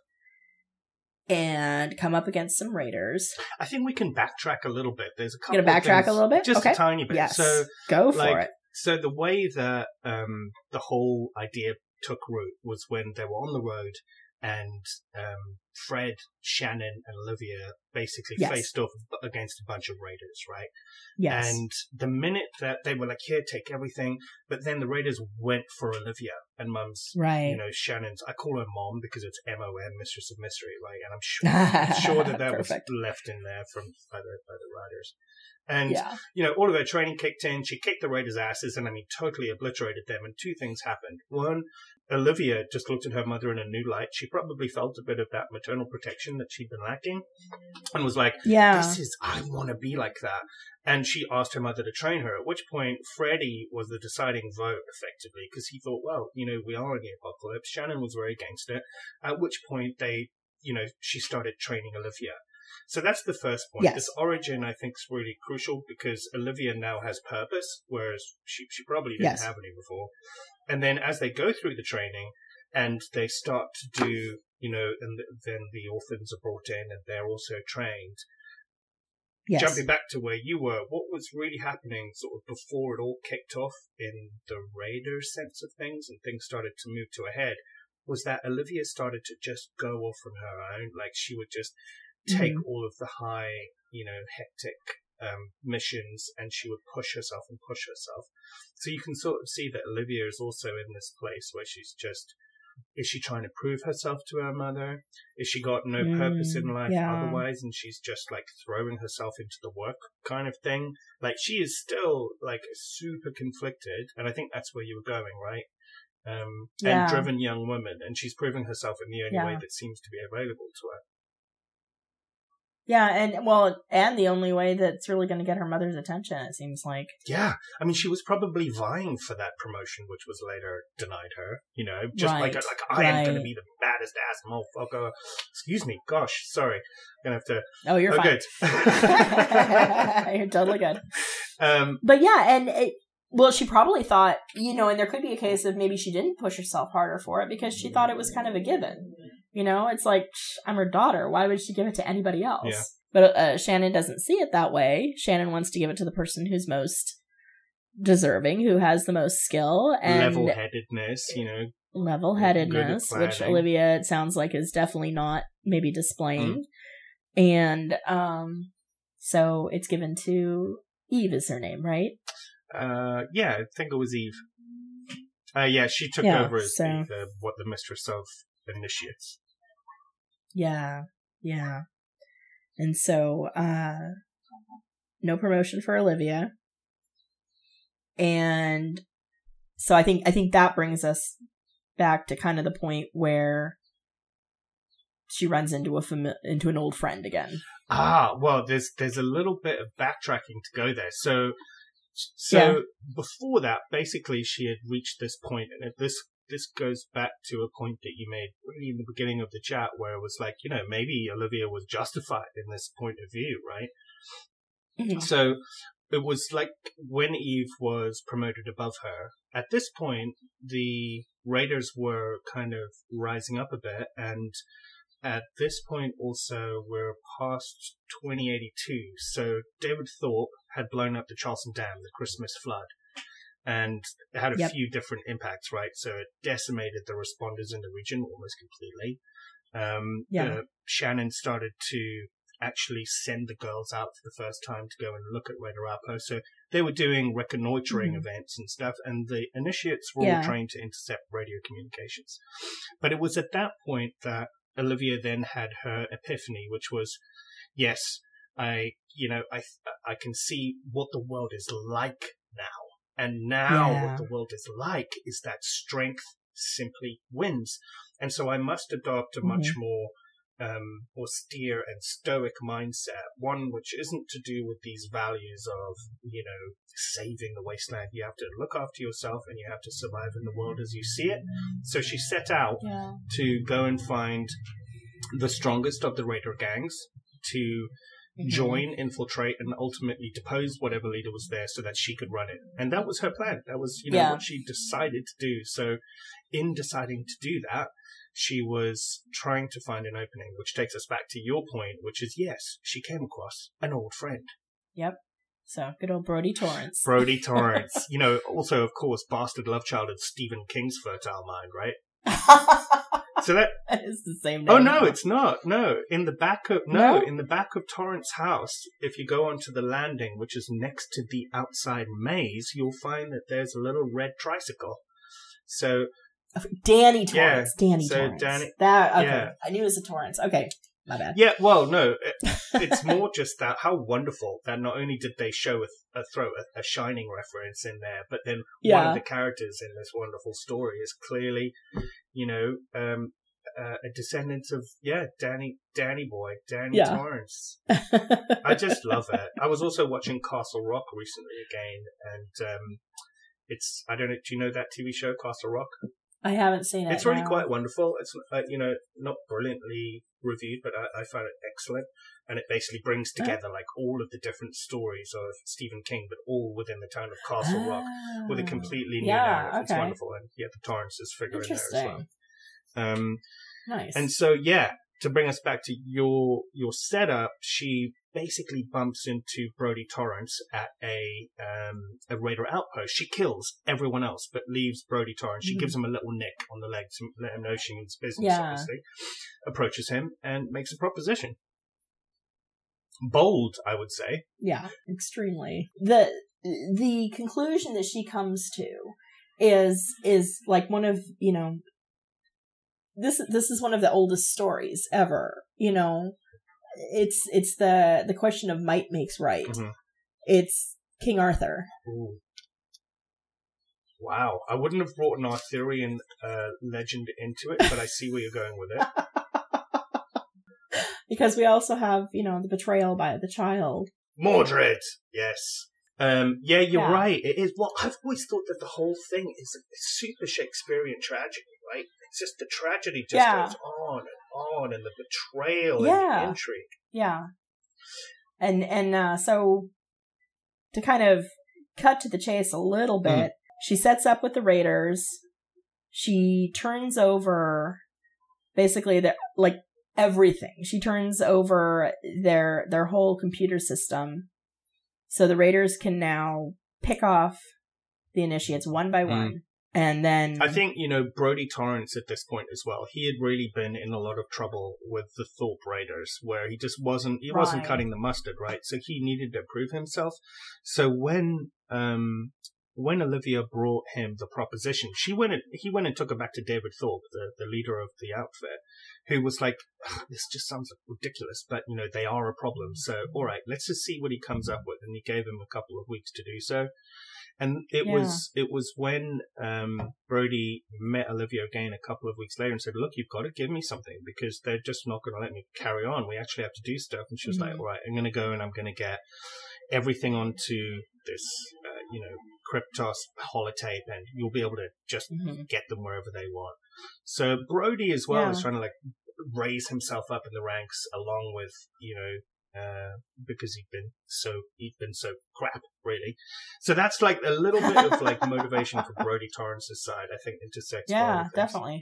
and come up against some raiders. I think we can backtrack a little bit. There's a couple Gonna backtrack a little bit? Just okay. a tiny bit. Yes. So, go for it. So the way that the whole idea took root was when they were on the road and Fred, Shannon, and Olivia basically faced off against a bunch of raiders, right? Yes. And the minute that they were like, here, take everything, but then the raiders went for Olivia and Mum's, Shannon's, I call her Mom because it's M-O-M, Mistress of Mystery, right? And I'm sure that was left in there by the riders. And, all of her training kicked in. She kicked the raiders' asses and, totally obliterated them. And two things happened. One, Olivia just looked at her mother in a new light. She probably felt a bit of that maternal protection that she'd been lacking and was like, I want to be like that. And she asked her mother to train her, at which point Freddie was the deciding vote, effectively, because he thought, well, we are in the apocalypse. Shannon was very against it, at which point she started training Olivia. So that's the first point. Yes. This origin, I think, is really crucial because Olivia now has purpose, whereas she probably didn't have any before. And then as they go through the training and they start to do, and then the orphans are brought in and they're also trained. Yes. Jumping back to where you were, what was really happening sort of before it all kicked off in the Raider sense of things and things started to move to a head was that Olivia started to just go off on her own. Like she would just take all of the high, hectic missions and she would push herself. So you can sort of see that Olivia is also in this place where she's just, is she trying to prove herself to her mother? Is she got no purpose in life otherwise and she's just like throwing herself into the work kind of thing? Like she is still like super conflicted and I think that's where you were going, right? And driven young woman and she's proving herself in the only way that seems to be available to her. Yeah, and the only way that's really going to get her mother's attention, it seems like. Yeah, she was probably vying for that promotion, which was later denied her. Just I am going to be the baddest ass motherfucker. Excuse me, gosh, sorry, gonna have to. Oh, you're fine. Good. You're totally good. But yeah, and she probably thought, and there could be a case of maybe she didn't push herself harder for it because she thought it was kind of a given. It's like, I'm her daughter. Why would she give it to anybody else? Yeah. But Shannon doesn't see it that way. Shannon wants to give it to the person who's most deserving, who has the most skill. And level-headedness, Level-headedness, which Olivia, it sounds like, is definitely not maybe displaying. And so it's given to Eve is her name, right? Yeah, I think it was Eve. She took over as the mistress of initiates. Yeah. And so, no promotion for Olivia. And so I think that brings us back to kind of the point where she runs into an old friend again. Well, there's a little bit of backtracking to go there. So before that, basically she had reached this point, and this goes back to a point that you made really in the beginning of the chat where it was like, maybe Olivia was justified in this point of view, right? Mm-hmm. So it was like when Eve was promoted above her, at this point, the Raiders were kind of rising up a bit. And at this point also, we're past 2082. So David Thorpe had blown up the Charleston Dam, the Christmas flood. And it had a few different impacts, right? So it decimated the responders in the region almost completely. Shannon started to actually send the girls out for the first time to go and look at Raider Outpost. So they were doing reconnoitering events and stuff, and the initiates were all trained to intercept radio communications. But it was at that point that Olivia then had her epiphany, which was, yes, I can see what the world is like now. And now what the world is like is that strength simply wins. And so I must adopt a much more austere and stoic mindset, one which isn't to do with these values of, saving the wasteland. You have to look after yourself and you have to survive in the world as you see it. So she set out to go and find the strongest of the Raider gangs to join, infiltrate, and ultimately depose whatever leader was there so that she could run it. And that was her plan. That was, what she decided to do. So in deciding to do that, she was trying to find an opening, which takes us back to your point, which is, yes, she came across an old friend. Yep. So, good old Brody Torrance. Brody Torrance. Also, of course, bastard love child of Stephen King's fertile mind, right? So that is the same name. Oh no, it's not. No, in the back of Torrance's house, if you go onto the landing, which is next to the outside maze, you'll find that there's a little red tricycle. So Danny Torrance. Yeah, Danny Torrance. Okay. I knew it was a Torrance. Okay. My bad. Yeah, well, no, it's more just that how wonderful that not only did they show a Shining reference in there, but then one of the characters in this wonderful story is clearly, a descendant of Danny Torrance. I just love it. I was also watching Castle Rock recently again, and I don't know. Do you know that TV show Castle Rock? I haven't seen it. It's really quite wonderful. It's not brilliantly reviewed, but I found it excellent. And it basically brings together like all of the different stories of Stephen King, but all within the town of Castle Rock with a completely new narrative. Okay. It's wonderful, and the Torrance's figure in there as well. Nice. And so to bring us back to your setup, she basically bumps into Brody Torrance at a Raider outpost. She kills everyone else, but leaves Brody Torrance. She gives him a little nick on the leg to let him know she means business, obviously. Approaches him and makes a proposition. Bold, I would say. Yeah, extremely. The conclusion that she comes to is like one of, this is one of the oldest stories ever, It's the question of might makes right. Mm-hmm. It's King Arthur. Ooh. Wow. I wouldn't have brought an Arthurian legend into it, but I see where you're going with it. Because we also have, the betrayal by the child. Mordred! Yes. You're right. It is. Well, I've always thought that the whole thing is a super Shakespearean tragedy, right? It's just the tragedy just goes on and on, and the betrayal and the intrigue. Yeah. And so to kind of cut to the chase a little bit, she sets up with the Raiders. She turns over basically everything. She turns over their whole computer system. So the Raiders can now pick off the initiates one by one. And then I think, Brody Torrance at this point as well, he had really been in a lot of trouble with the Thorpe Raiders, where he just wasn't cutting the mustard, right? So he needed to prove himself. So when Olivia brought him the proposition, he went and took her back to David Thorpe, the leader of the outfit, who was like, this just sounds ridiculous, but they are a problem. So, all right, let's just see what he comes up with. And he gave him a couple of weeks to do so. And it was when Brody met Olivia again a couple of weeks later and said, look, you've got to give me something because they're just not going to let me carry on. We actually have to do stuff. And she was like, all right, I'm going to go and I'm going to get everything onto this, Kryptos holotape, and you'll be able to just get them wherever they want. So Brody as well is trying to raise himself up in the ranks along with, because he'd been so crap, really. So that's like a little bit of motivation for Brody Torrance's side, I think, intersects. Yeah, definitely.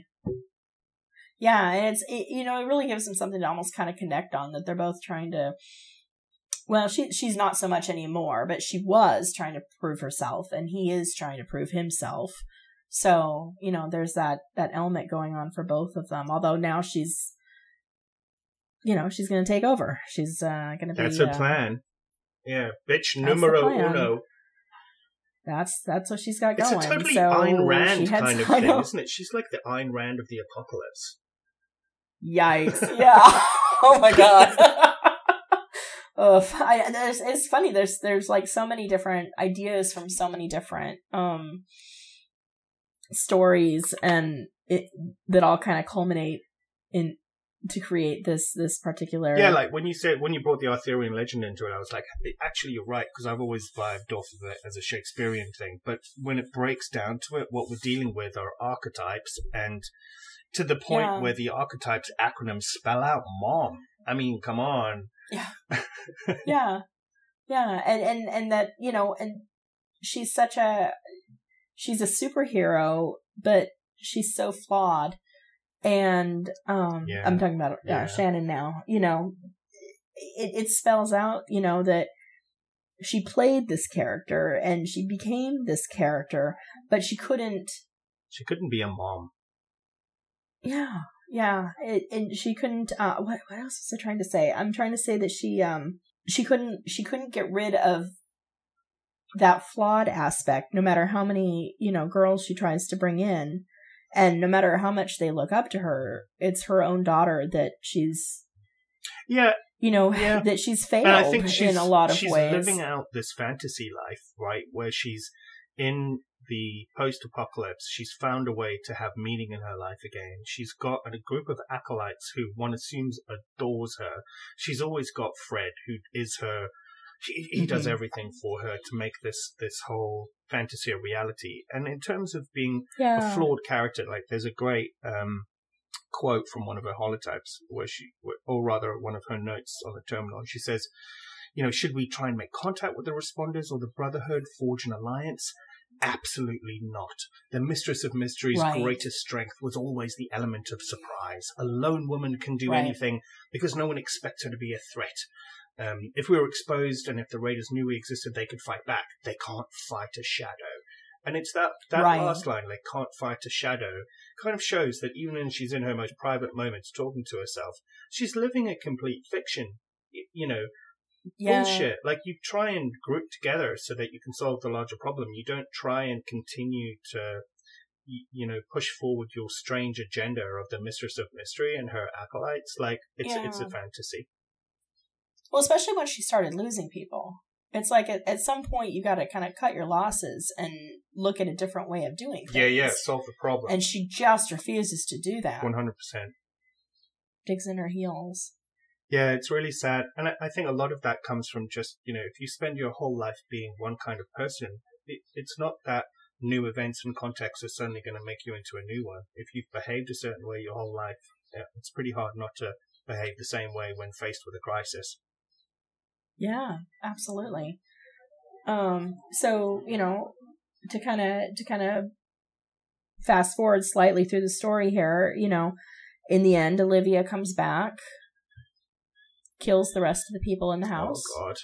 Yeah, and it really gives them something to almost kind of connect on, that they're both trying to. Well, she's not so much anymore, but she was trying to prove herself, and he is trying to prove himself. So, there's that element going on for both of them. Although now she's she's going to take over. She's going to be... That's her plan. Yeah, bitch numero uno. That's what she's got going. It's a totally so Ayn Rand kind of thing, know. isn't it? She's like the Ayn Rand of the apocalypse. Yikes! Yeah. Oh my god. It's funny. There's like so many different ideas from so many different stories, and that all kind of culminate in to create this particular. Yeah, like when you brought the Arthurian legend into it, I was like, actually, you're right, because I've always vibed off of it as a Shakespearean thing. But when it breaks down to it, what we're dealing with are archetypes, and to the point where the archetypes acronyms spell out mom. I mean, come on. Yeah. Yeah. And that, and she's she's a superhero, but she's so flawed. And I'm talking about Shannon now. It spells out, that she played this character and she became this character, but she couldn't be a mom. Yeah. And she couldn't. What else was I trying to say? I'm trying to say that she couldn't get rid of that flawed aspect, no matter how many girls she tries to bring in. And no matter how much they look up to her, it's her own daughter that she's, that she's failed and I think in a lot of she's ways. She's living out this fantasy life, right, where she's in the post-apocalypse. She's found a way to have meaning in her life again. She's got a group of acolytes who one assumes adores her. She's always got Fred, who is her... He does everything for her to make this whole fantasy a reality. And in terms of being a flawed character, like there's a great quote from one of her holotypes or rather one of her notes on the terminal. She says, should we try and make contact with the responders or the Brotherhood, forge an alliance? Absolutely not. The Mistress of Mystery's greatest strength was always the element of surprise. A lone woman can do anything because no one expects her to be a threat. If we were exposed and if the Raiders knew we existed, they could fight back. They can't fight a shadow. And it's that last line, they can't fight a shadow, kind of shows that even when she's in her most private moments talking to herself, she's living a complete fiction. Bullshit. Like, you try and group together so that you can solve the larger problem. You don't try and continue to, push forward your strange agenda of the Mistress of Mystery and her acolytes. Like, it's a fantasy. Well, especially when she started losing people. It's like at some point you got to kind of cut your losses and look at a different way of doing things. Yeah, solve the problem. And she just refuses to do that. 100%. Digs in her heels. Yeah, it's really sad. And I think a lot of that comes from just, if you spend your whole life being one kind of person, it's not that new events and contexts are suddenly going to make you into a new one. If you've behaved a certain way your whole life, it's pretty hard not to behave the same way when faced with a crisis. Yeah, absolutely. So, to kind of fast forward slightly through the story here, in the end, Olivia comes back, kills the rest of the people in the house. Oh, God.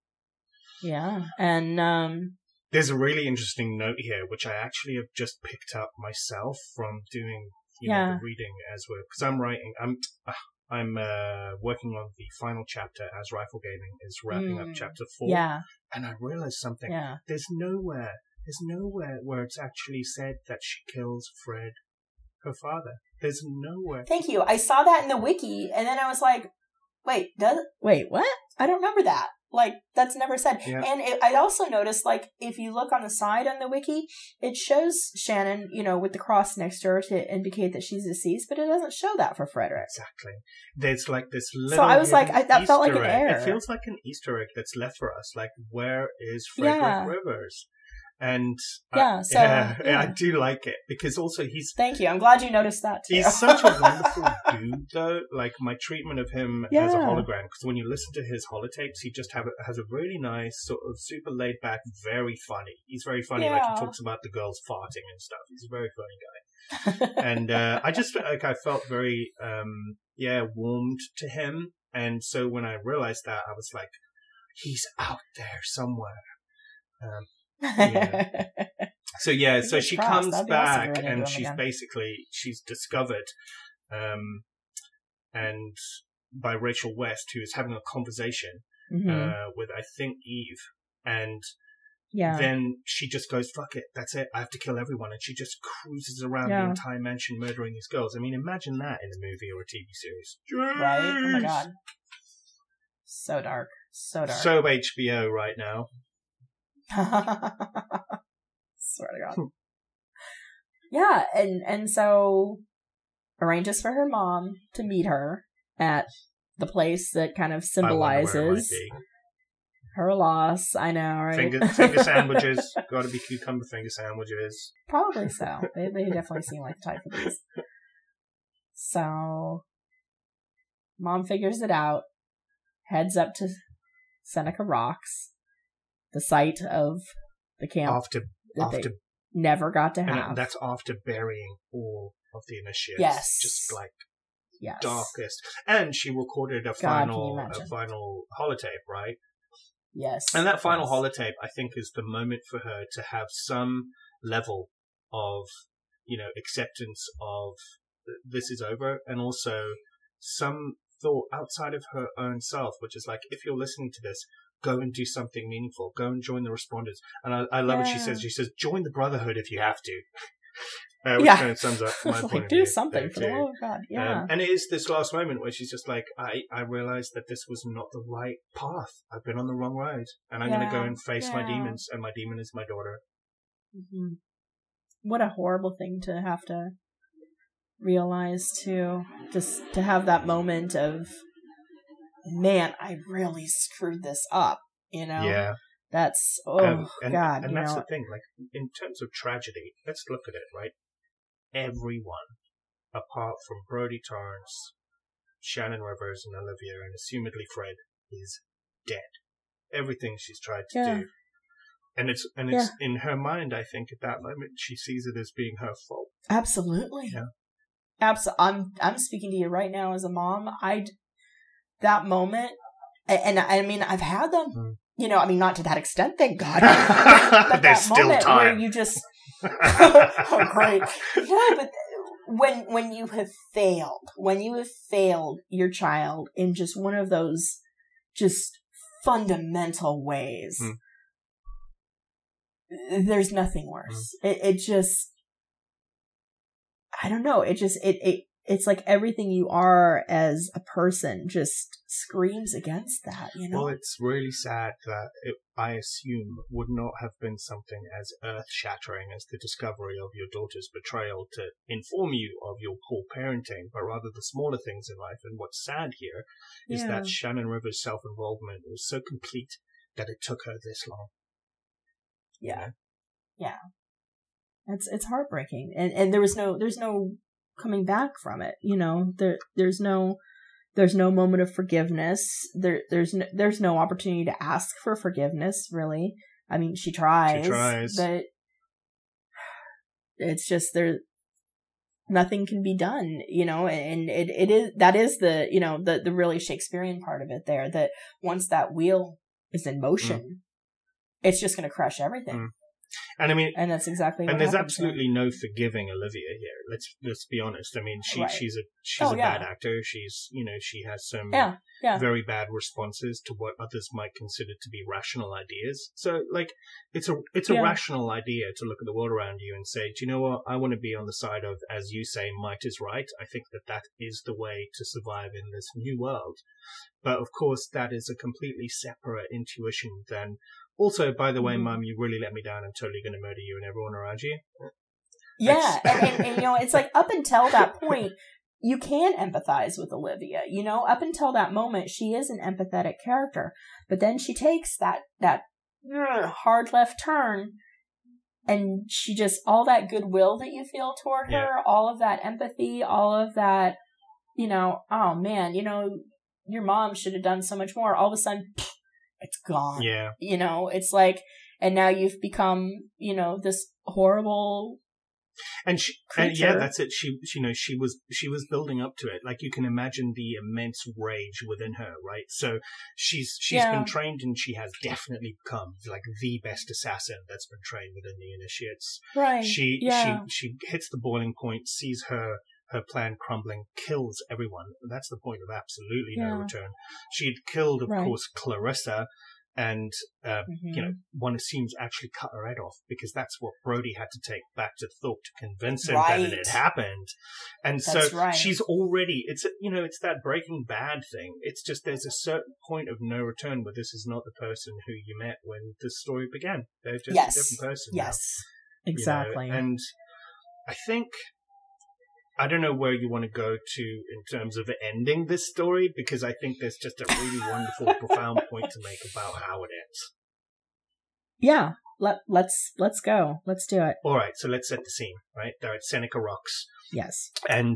Yeah, and there's a really interesting note here, which I actually have just picked up myself from doing the reading as well, because I'm writing. I'm working on the final chapter as Rifle Gaming is wrapping up chapter 4. Yeah. And I realized something. Yeah. There's nowhere where it's actually said that she kills Fred, her father. There's nowhere. Thank you. I saw that in the wiki, and then I was like, wait, what? I don't remember that. Like, that's never said. Yeah. And I also noticed, like, if you look on the side on the wiki, it shows Shannon, with the cross next to her to indicate that she's deceased, but it doesn't show that for Frederick. Exactly. There's like this little... So I was like, that felt like an error. It feels like an Easter egg that's left for us. Like, where is Frederick Rivers? And I do like it because also he's... Thank you. I'm glad you noticed that too. He's such a wonderful dude, though. Like, my treatment of him as a hologram, because when you listen to his holotapes, he just has a really nice, sort of super laid back, very funny. He's very funny. Yeah. Like, he talks about the girls farting and stuff. He's a very funny guy. And I felt very, warmed to him. And so when I realized that, I was like, he's out there somewhere. So she comes back and she's discovered, and by Rachel West, who is having a conversation with, I think, Eve. And then she just goes, fuck it, that's it, I have to kill everyone. And she just cruises around the entire mansion murdering these girls. I mean, imagine that in a movie or a TV series. Right? Oh my god. So dark. So dark. So HBO right now. Swear to God. Yeah, and so arranges for her mom to meet her at the place that kind of symbolizes her loss. I know, right? Finger sandwiches. Gotta be cucumber finger sandwiches. Probably so. They definitely seem like the type of these. So, mom figures it out, heads up to Seneca Rocks, the site of the camp after never got to have. And that's after burying all of the initiates. Yes. Just like darkest. And she recorded a final holotape, right? Yes. And that final holotape, I think, is the moment for her to have some level of, acceptance of this is over, and also some thought outside of her own self, which is like, if you're listening to this, go and do something meaningful. Go and join the responders. And I love what she says. She says, join the Brotherhood if you have to. Which kind of sums up my point of view. Do something for the love of God. Yeah. And it is this last moment where she's just like, I realized that this was not the right path. I've been on the wrong road. And I'm going to go and face my demons. And my demon is my daughter. Mm-hmm. What a horrible thing to have to realize, too. Just to have that moment of, man, I really screwed this up, Yeah. That's, God. And that's the thing, like, in terms of tragedy, let's look at it, right? Everyone, apart from Brody Torrance, Shannon Rivers, and Olivia, and assumedly Fred, is dead. Everything she's tried to do. And it's in her mind, I think, at that moment, she sees it as being her fault. Absolutely. Yeah. I'm speaking to you right now as a mom. That moment, and I mean, I've had them, not to that extent, thank God. But there's that still moment time. where you just, oh great. No, but when you have failed your child in just one of those just fundamental ways, there's nothing worse. It just, I don't know. It's like everything you are as a person just screams against that, Well, it's really sad that I assume would not have been something as earth-shattering as the discovery of your daughter's betrayal to inform you of your poor parenting, but rather the smaller things in life. And what's sad here is that Shannon Rivers' self-involvement was so complete that it took her this long. Yeah. It's heartbreaking, and there's no coming back from it. There's no moment of forgiveness. There's no opportunity to ask for forgiveness, really. I mean, she tries, but it's just nothing can be done, and that is the really Shakespearean part of it there, that once that wheel is in motion, it's just going to crush everything. And I mean, and that's exactly what there's happens absolutely no forgiving Olivia here. Let's be honest. I mean, she's a bad actor. She's she has some very bad responses to what others might consider to be rational ideas. So like, it's a rational idea to look at the world around you and say, do you know what? I want to be on the side of, as you say, might is right. I think that is the way to survive in this new world. But of course, that is a completely separate intuition than. Also, by the way, Mum, you really let me down. I'm totally going to murder you and everyone around you. Yeah, and it's like up until that point, you can empathize with Olivia. Up until that moment, she is an empathetic character. But then she takes that hard left turn, and she just, all that goodwill that you feel toward her, all of that empathy, all of that, oh man, your mom should have done so much more. All of a sudden, it's gone. Yeah. It's like, and now you've become, this horrible. And that's it. She was building up to it. Like, you can imagine the immense rage within her, right? So she's been trained, and she has definitely become like the best assassin that's been trained within the initiates. Right. She hits the boiling point, sees her her plan crumbling, kills everyone. And that's the point of absolutely no Yeah. return. She'd killed, of Right. course, Clarissa, and one assumes actually cut her head off, because that's what Brody had to take back to Thorpe to convince him that it Right. had happened. And That's so right. she's already, it's that Breaking Bad thing. It's just there's a certain point of no return where this is not the person who you met when the story began. They're just Yes. a different person now. Yes. you know. Exactly. And I think, I don't know where you want to go to in terms of ending this story, because I think there's just a really wonderful, profound point to make about how it ends. Yeah. Let's go. Let's do it. All right, so let's set the scene, right? They're at Seneca Rocks, Yes. and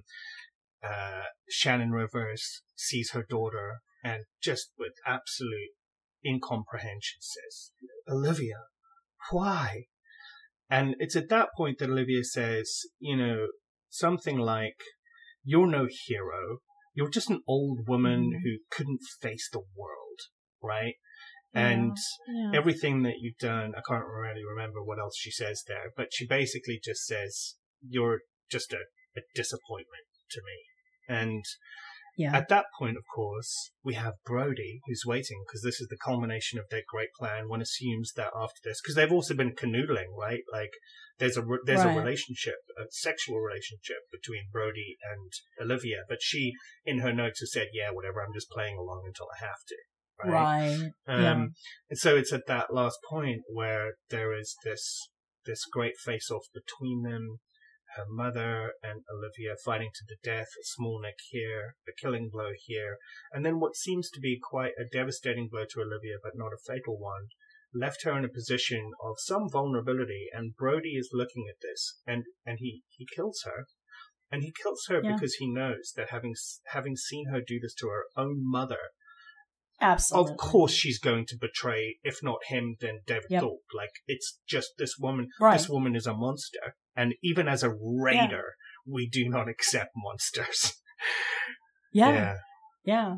Shannon Rivers sees her daughter, and just with absolute incomprehension says, "Olivia, why?" And it's at that point that Olivia says, something like, "You're no hero. You're just an old woman who couldn't face the world," right? And Yeah. everything that you've done, I can't really remember what else she says there, but she basically just says, "You're just a disappointment to me." And Yeah. at that point, of course, we have Brody, who's waiting, because this is the culmination of their great plan. One assumes that after this, because they've also been canoodling, right? Like, there's a Right. relationship, a sexual relationship between Brody and Olivia, but she, in her notes, has said, "Yeah, whatever, I'm just playing along until I have to." Right. Yeah. And so it's at that last point where there is this great face-off between them. Her mother and Olivia fighting to the death, a small neck here, a killing blow here, and then what seems to be quite a devastating blow to Olivia, but not a fatal one, left her in a position of some vulnerability, and Brody is looking at this, and he kills her. And he kills her Yeah. because he knows that having seen her do this to her own mother, Absolutely. of course she's going to betray, if not him, then David Yep. Thorpe. Like, it's just this woman. Right. This woman is a monster. And even as a raider, we do not accept monsters. Yeah. Yeah.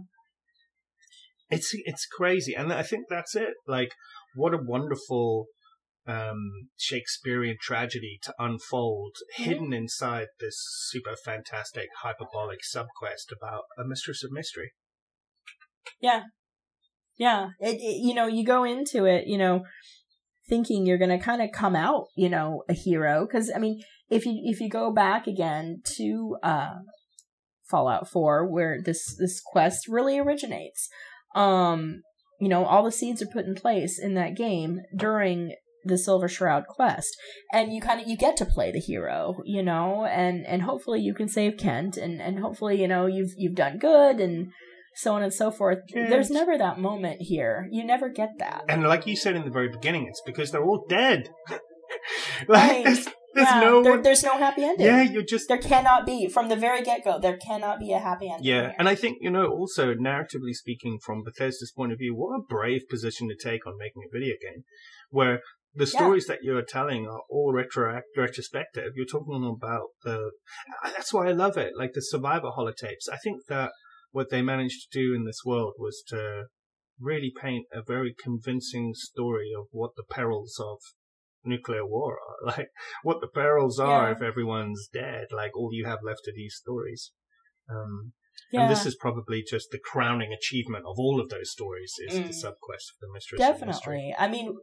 It's crazy. And I think that's it. Like, what a wonderful Shakespearean tragedy to unfold, hidden inside this super fantastic, hyperbolic subquest about a mistress of mystery. Yeah. Yeah. You go into it, thinking you're going to kind of come out, a hero. Because, I mean, if you go back again to Fallout 4, where this quest really originates, all the seeds are put in place in that game during the Silver Shroud quest, and you get to play the hero, and hopefully you can save Kent, and hopefully you've done good, and so on and so forth. Yes. There's never that moment here. You never get that. And like you said in the very beginning, it's because they're all dead. Right. There's There's no happy ending. Yeah, you're just... There cannot be, from the very get-go, there cannot be a happy ending. Yeah, here. and I think, also, narratively speaking, from Bethesda's point of view, what a brave position to take on making a video game, where the stories that you're telling are all retrospective. You're talking about that's why I love it, like the Survivor holotapes. I think that what they managed to do in this world was to really paint a very convincing story of what the perils of nuclear war are, like what the perils are if everyone's dead, like all you have left are these stories. And this is probably just the crowning achievement of all of those stories is the subquest of the Mistress of Mystery. Definitely.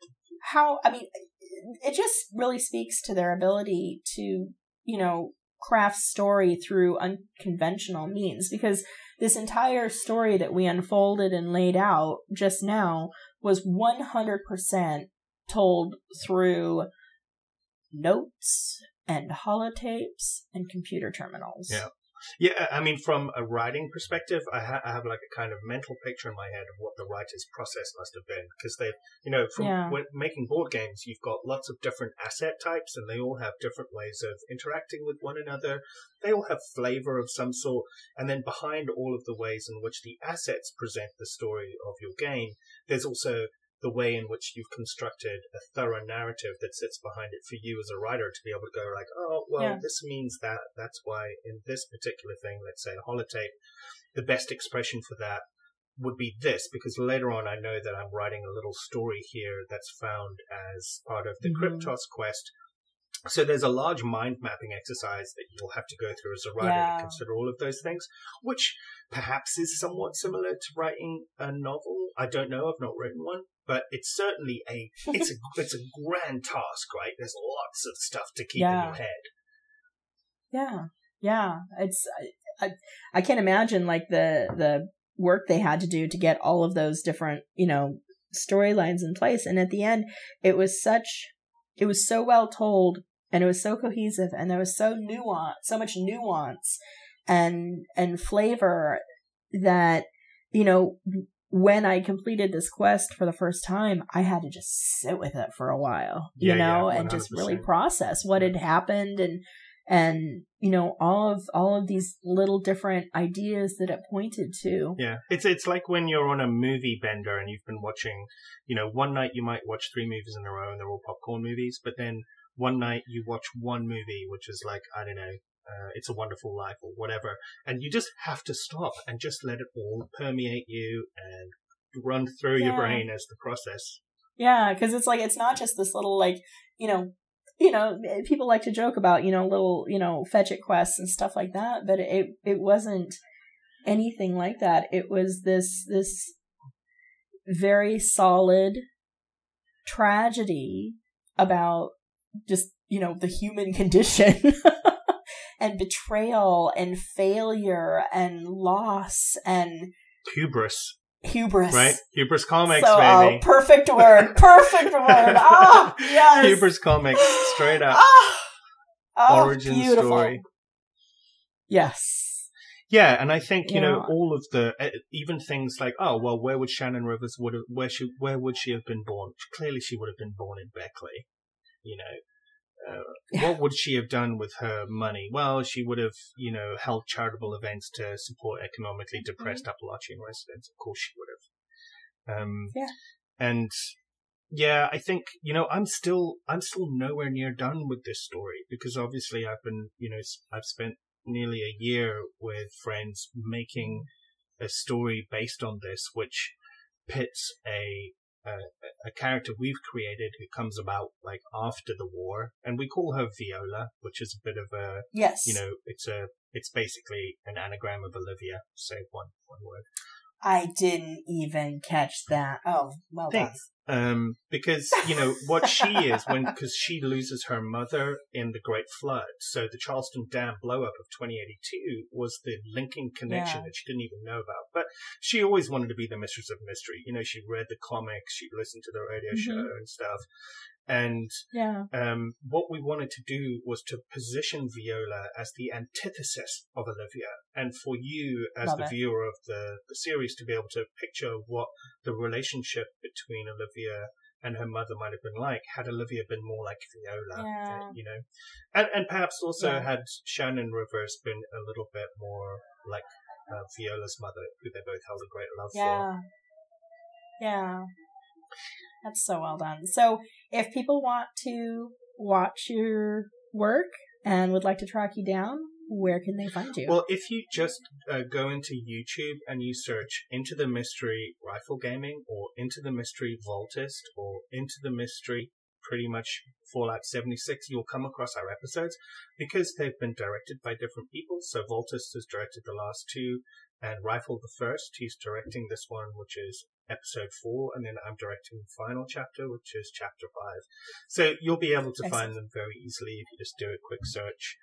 It just really speaks to their ability to, craft story through unconventional means, because this entire story that we unfolded and laid out just now was 100% told through notes and holotapes and computer terminals. Yeah, I mean, from a writing perspective, I have like a kind of mental picture in my head of what the writer's process must have been, because they, when making board games, you've got lots of different asset types, and they all have different ways of interacting with one another. They all have flavor of some sort, and then behind all of the ways in which the assets present the story of your game, there's also the way in which you've constructed a thorough narrative that sits behind it for you as a writer to be able to go like, oh, well, this means that. That's why in this particular thing, let's say a holotape, the best expression for that would be this, because later on I know that I'm writing a little story here that's found as part of the Kryptos quest So there's a large mind mapping exercise that you'll have to go through as a writer to consider all of those things, which perhaps is somewhat similar to writing a novel. I don't know. I've not written one, but it's certainly it's a grand task, right? There's lots of stuff to keep in your head. Yeah. It's I can't imagine like the work they had to do to get all of those different, storylines in place. And at the end, it was so well told, and it was so cohesive, and there was so much nuance and flavor that, when I completed this quest for the first time, I had to just sit with it for a while, and just really process what had happened and all of these little different ideas that it pointed to. Yeah, it's like when you're on a movie bender and you've been watching, one night you might watch 3 movies in a row and they're all popcorn movies, but then one night you watch one movie which is like, I don't know, It's a Wonderful Life or whatever, and you just have to stop and just let it all permeate you and run through your brain as the process. Yeah, because it's like, it's not just this little, like, people like to joke about, little, fetch it quests and stuff like that, but it wasn't anything like that. It was this very solid tragedy about just, the human condition and betrayal and failure and loss and hubris. Right? Hubris comics, Oh, baby. perfect word. Ah, yes. Hubris comics, straight up. Origin beautiful. story. Yes. Yeah, and I think, all of the, even things like, where would Shannon Rivers where would she have been born? Clearly she would have been born in Beckley, What would she have done with her money? Well, she would have, held charitable events to support economically depressed Appalachian residents. Of course she would have. And yeah, I think, I'm still nowhere near done with this story, because obviously I've spent nearly a year with friends making a story based on this, which pits a character we've created who comes about like after the war, and we call her Viola, which is a bit of a it's basically an anagram of Olivia, say one word. I didn't even catch that. Oh, well done. Because what she is, because she loses her mother in the Great Flood, so the Charleston Dam blow up of 2082 was the linking connection that she didn't even know about. But she always wanted to be the mistress of mystery. She read the comics, she listened to the radio show and stuff. And what we wanted to do was to position Viola as the antithesis of Olivia, and for you as the viewer of the series to be able to picture what the relationship between Olivia and her mother might have been like had Olivia been more like Viola, and perhaps also had Shannon Rivers been a little bit more like Viola's mother, who they both held a great love for. Yeah. That's so well done. So if people want to watch your work and would like to track you down, where can they find you? Well, if you just go into YouTube and you search Into the Mystery Rifle Gaming, or Into the Mystery Voltist, or Into the Mystery pretty much Fallout 76, you'll come across our episodes, because they've been directed by different people. So Voltist has directed the last 2, and Rifle the first, he's directing this one, which is episode 4, and then I'm directing the final chapter, which is chapter 5. So you'll be able to find them very easily if you just do a quick search.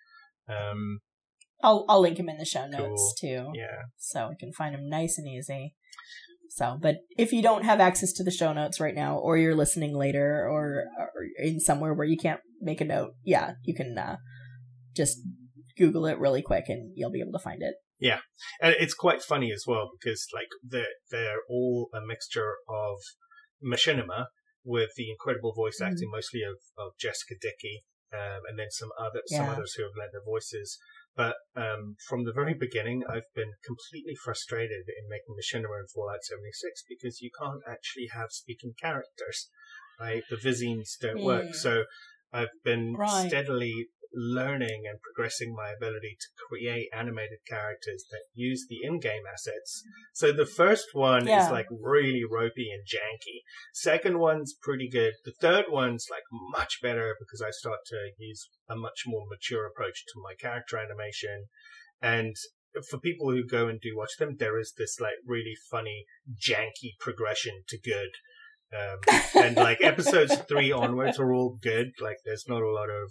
I'll link them in the show notes too. Yeah. So you can find them nice and easy. So, but if you don't have access to the show notes right now, or you're listening later, or in somewhere where you can't make a note, you can just Google it really quick and you'll be able to find it. Yeah, and it's quite funny as well, because like they're all a mixture of machinima, with the incredible voice acting mostly of Jessica Dickey, and then some others who have lent their voices. But from the very beginning, I've been completely frustrated in making machinima in Fallout 76, because you can't actually have speaking characters, right? The Vizines don't work. So I've been steadily learning and progressing my ability to create animated characters that use the in-game assets. So the first one is like really ropey and janky. Second one's pretty good. The third one's like much better because I start to use a much more mature approach to my character animation. And for people who go and do watch them, there is this like really funny, janky progression to good. And like episodes 3 onwards are all good. Like there's not a lot of,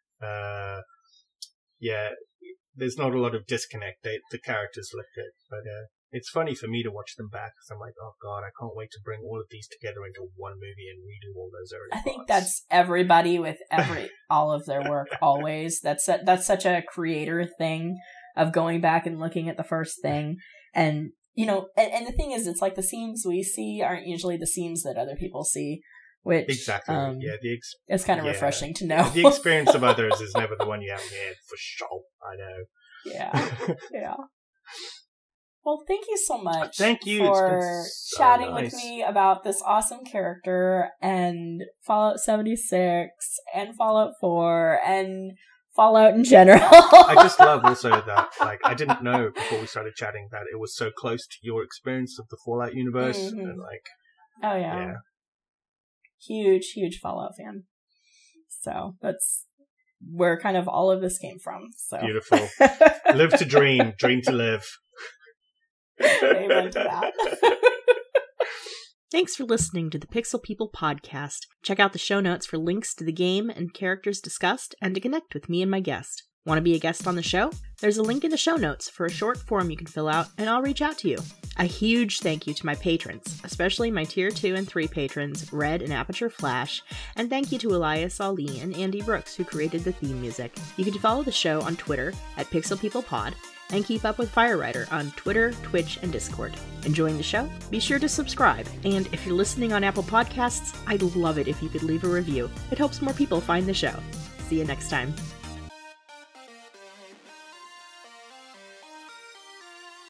there's not a lot of disconnect. The characters look good, but it's funny for me to watch them back because I'm like, oh god, I can't wait to bring all of these together into one movie and redo all those early parts. think that's everybody with all of their work always. That's such a creator thing of going back and looking at the first thing. And, you know, and the thing is, it's like the scenes we see aren't usually the scenes that other people see, which exactly. it's kind of refreshing to know. The experience of others is never the one you have in your head, for sure. I know. Yeah. Well, thank you so much. Thank you for chatting with me about this awesome character and Fallout 76 and Fallout 4 and Fallout in general. I just love also that, like, I didn't know before we started chatting that it was so close to your experience of the Fallout universe. Mm-hmm. And like, oh yeah. Huge Fallout fan. So that's where kind of all of this came from. So beautiful. Live to dream, dream to live. Amen to that. Thanks for listening to the Pixel People podcast. Check out the show notes for links to the game and characters discussed and to connect with me and my guest. Want to be a guest on the show? There's a link in the show notes for a short form you can fill out, and I'll reach out to you. A huge thank you to my patrons, especially my Tier 2 and 3 patrons, Red and Aperture Flash, and thank you to Elias Ali and Andy Brooks, who created the theme music. You can follow the show on Twitter at PixelPeoplePod, and keep up with Firewriter on Twitter, Twitch, and Discord. Enjoying the show? Be sure to subscribe, and if you're listening on Apple Podcasts, I'd love it if you could leave a review. It helps more people find the show. See you next time.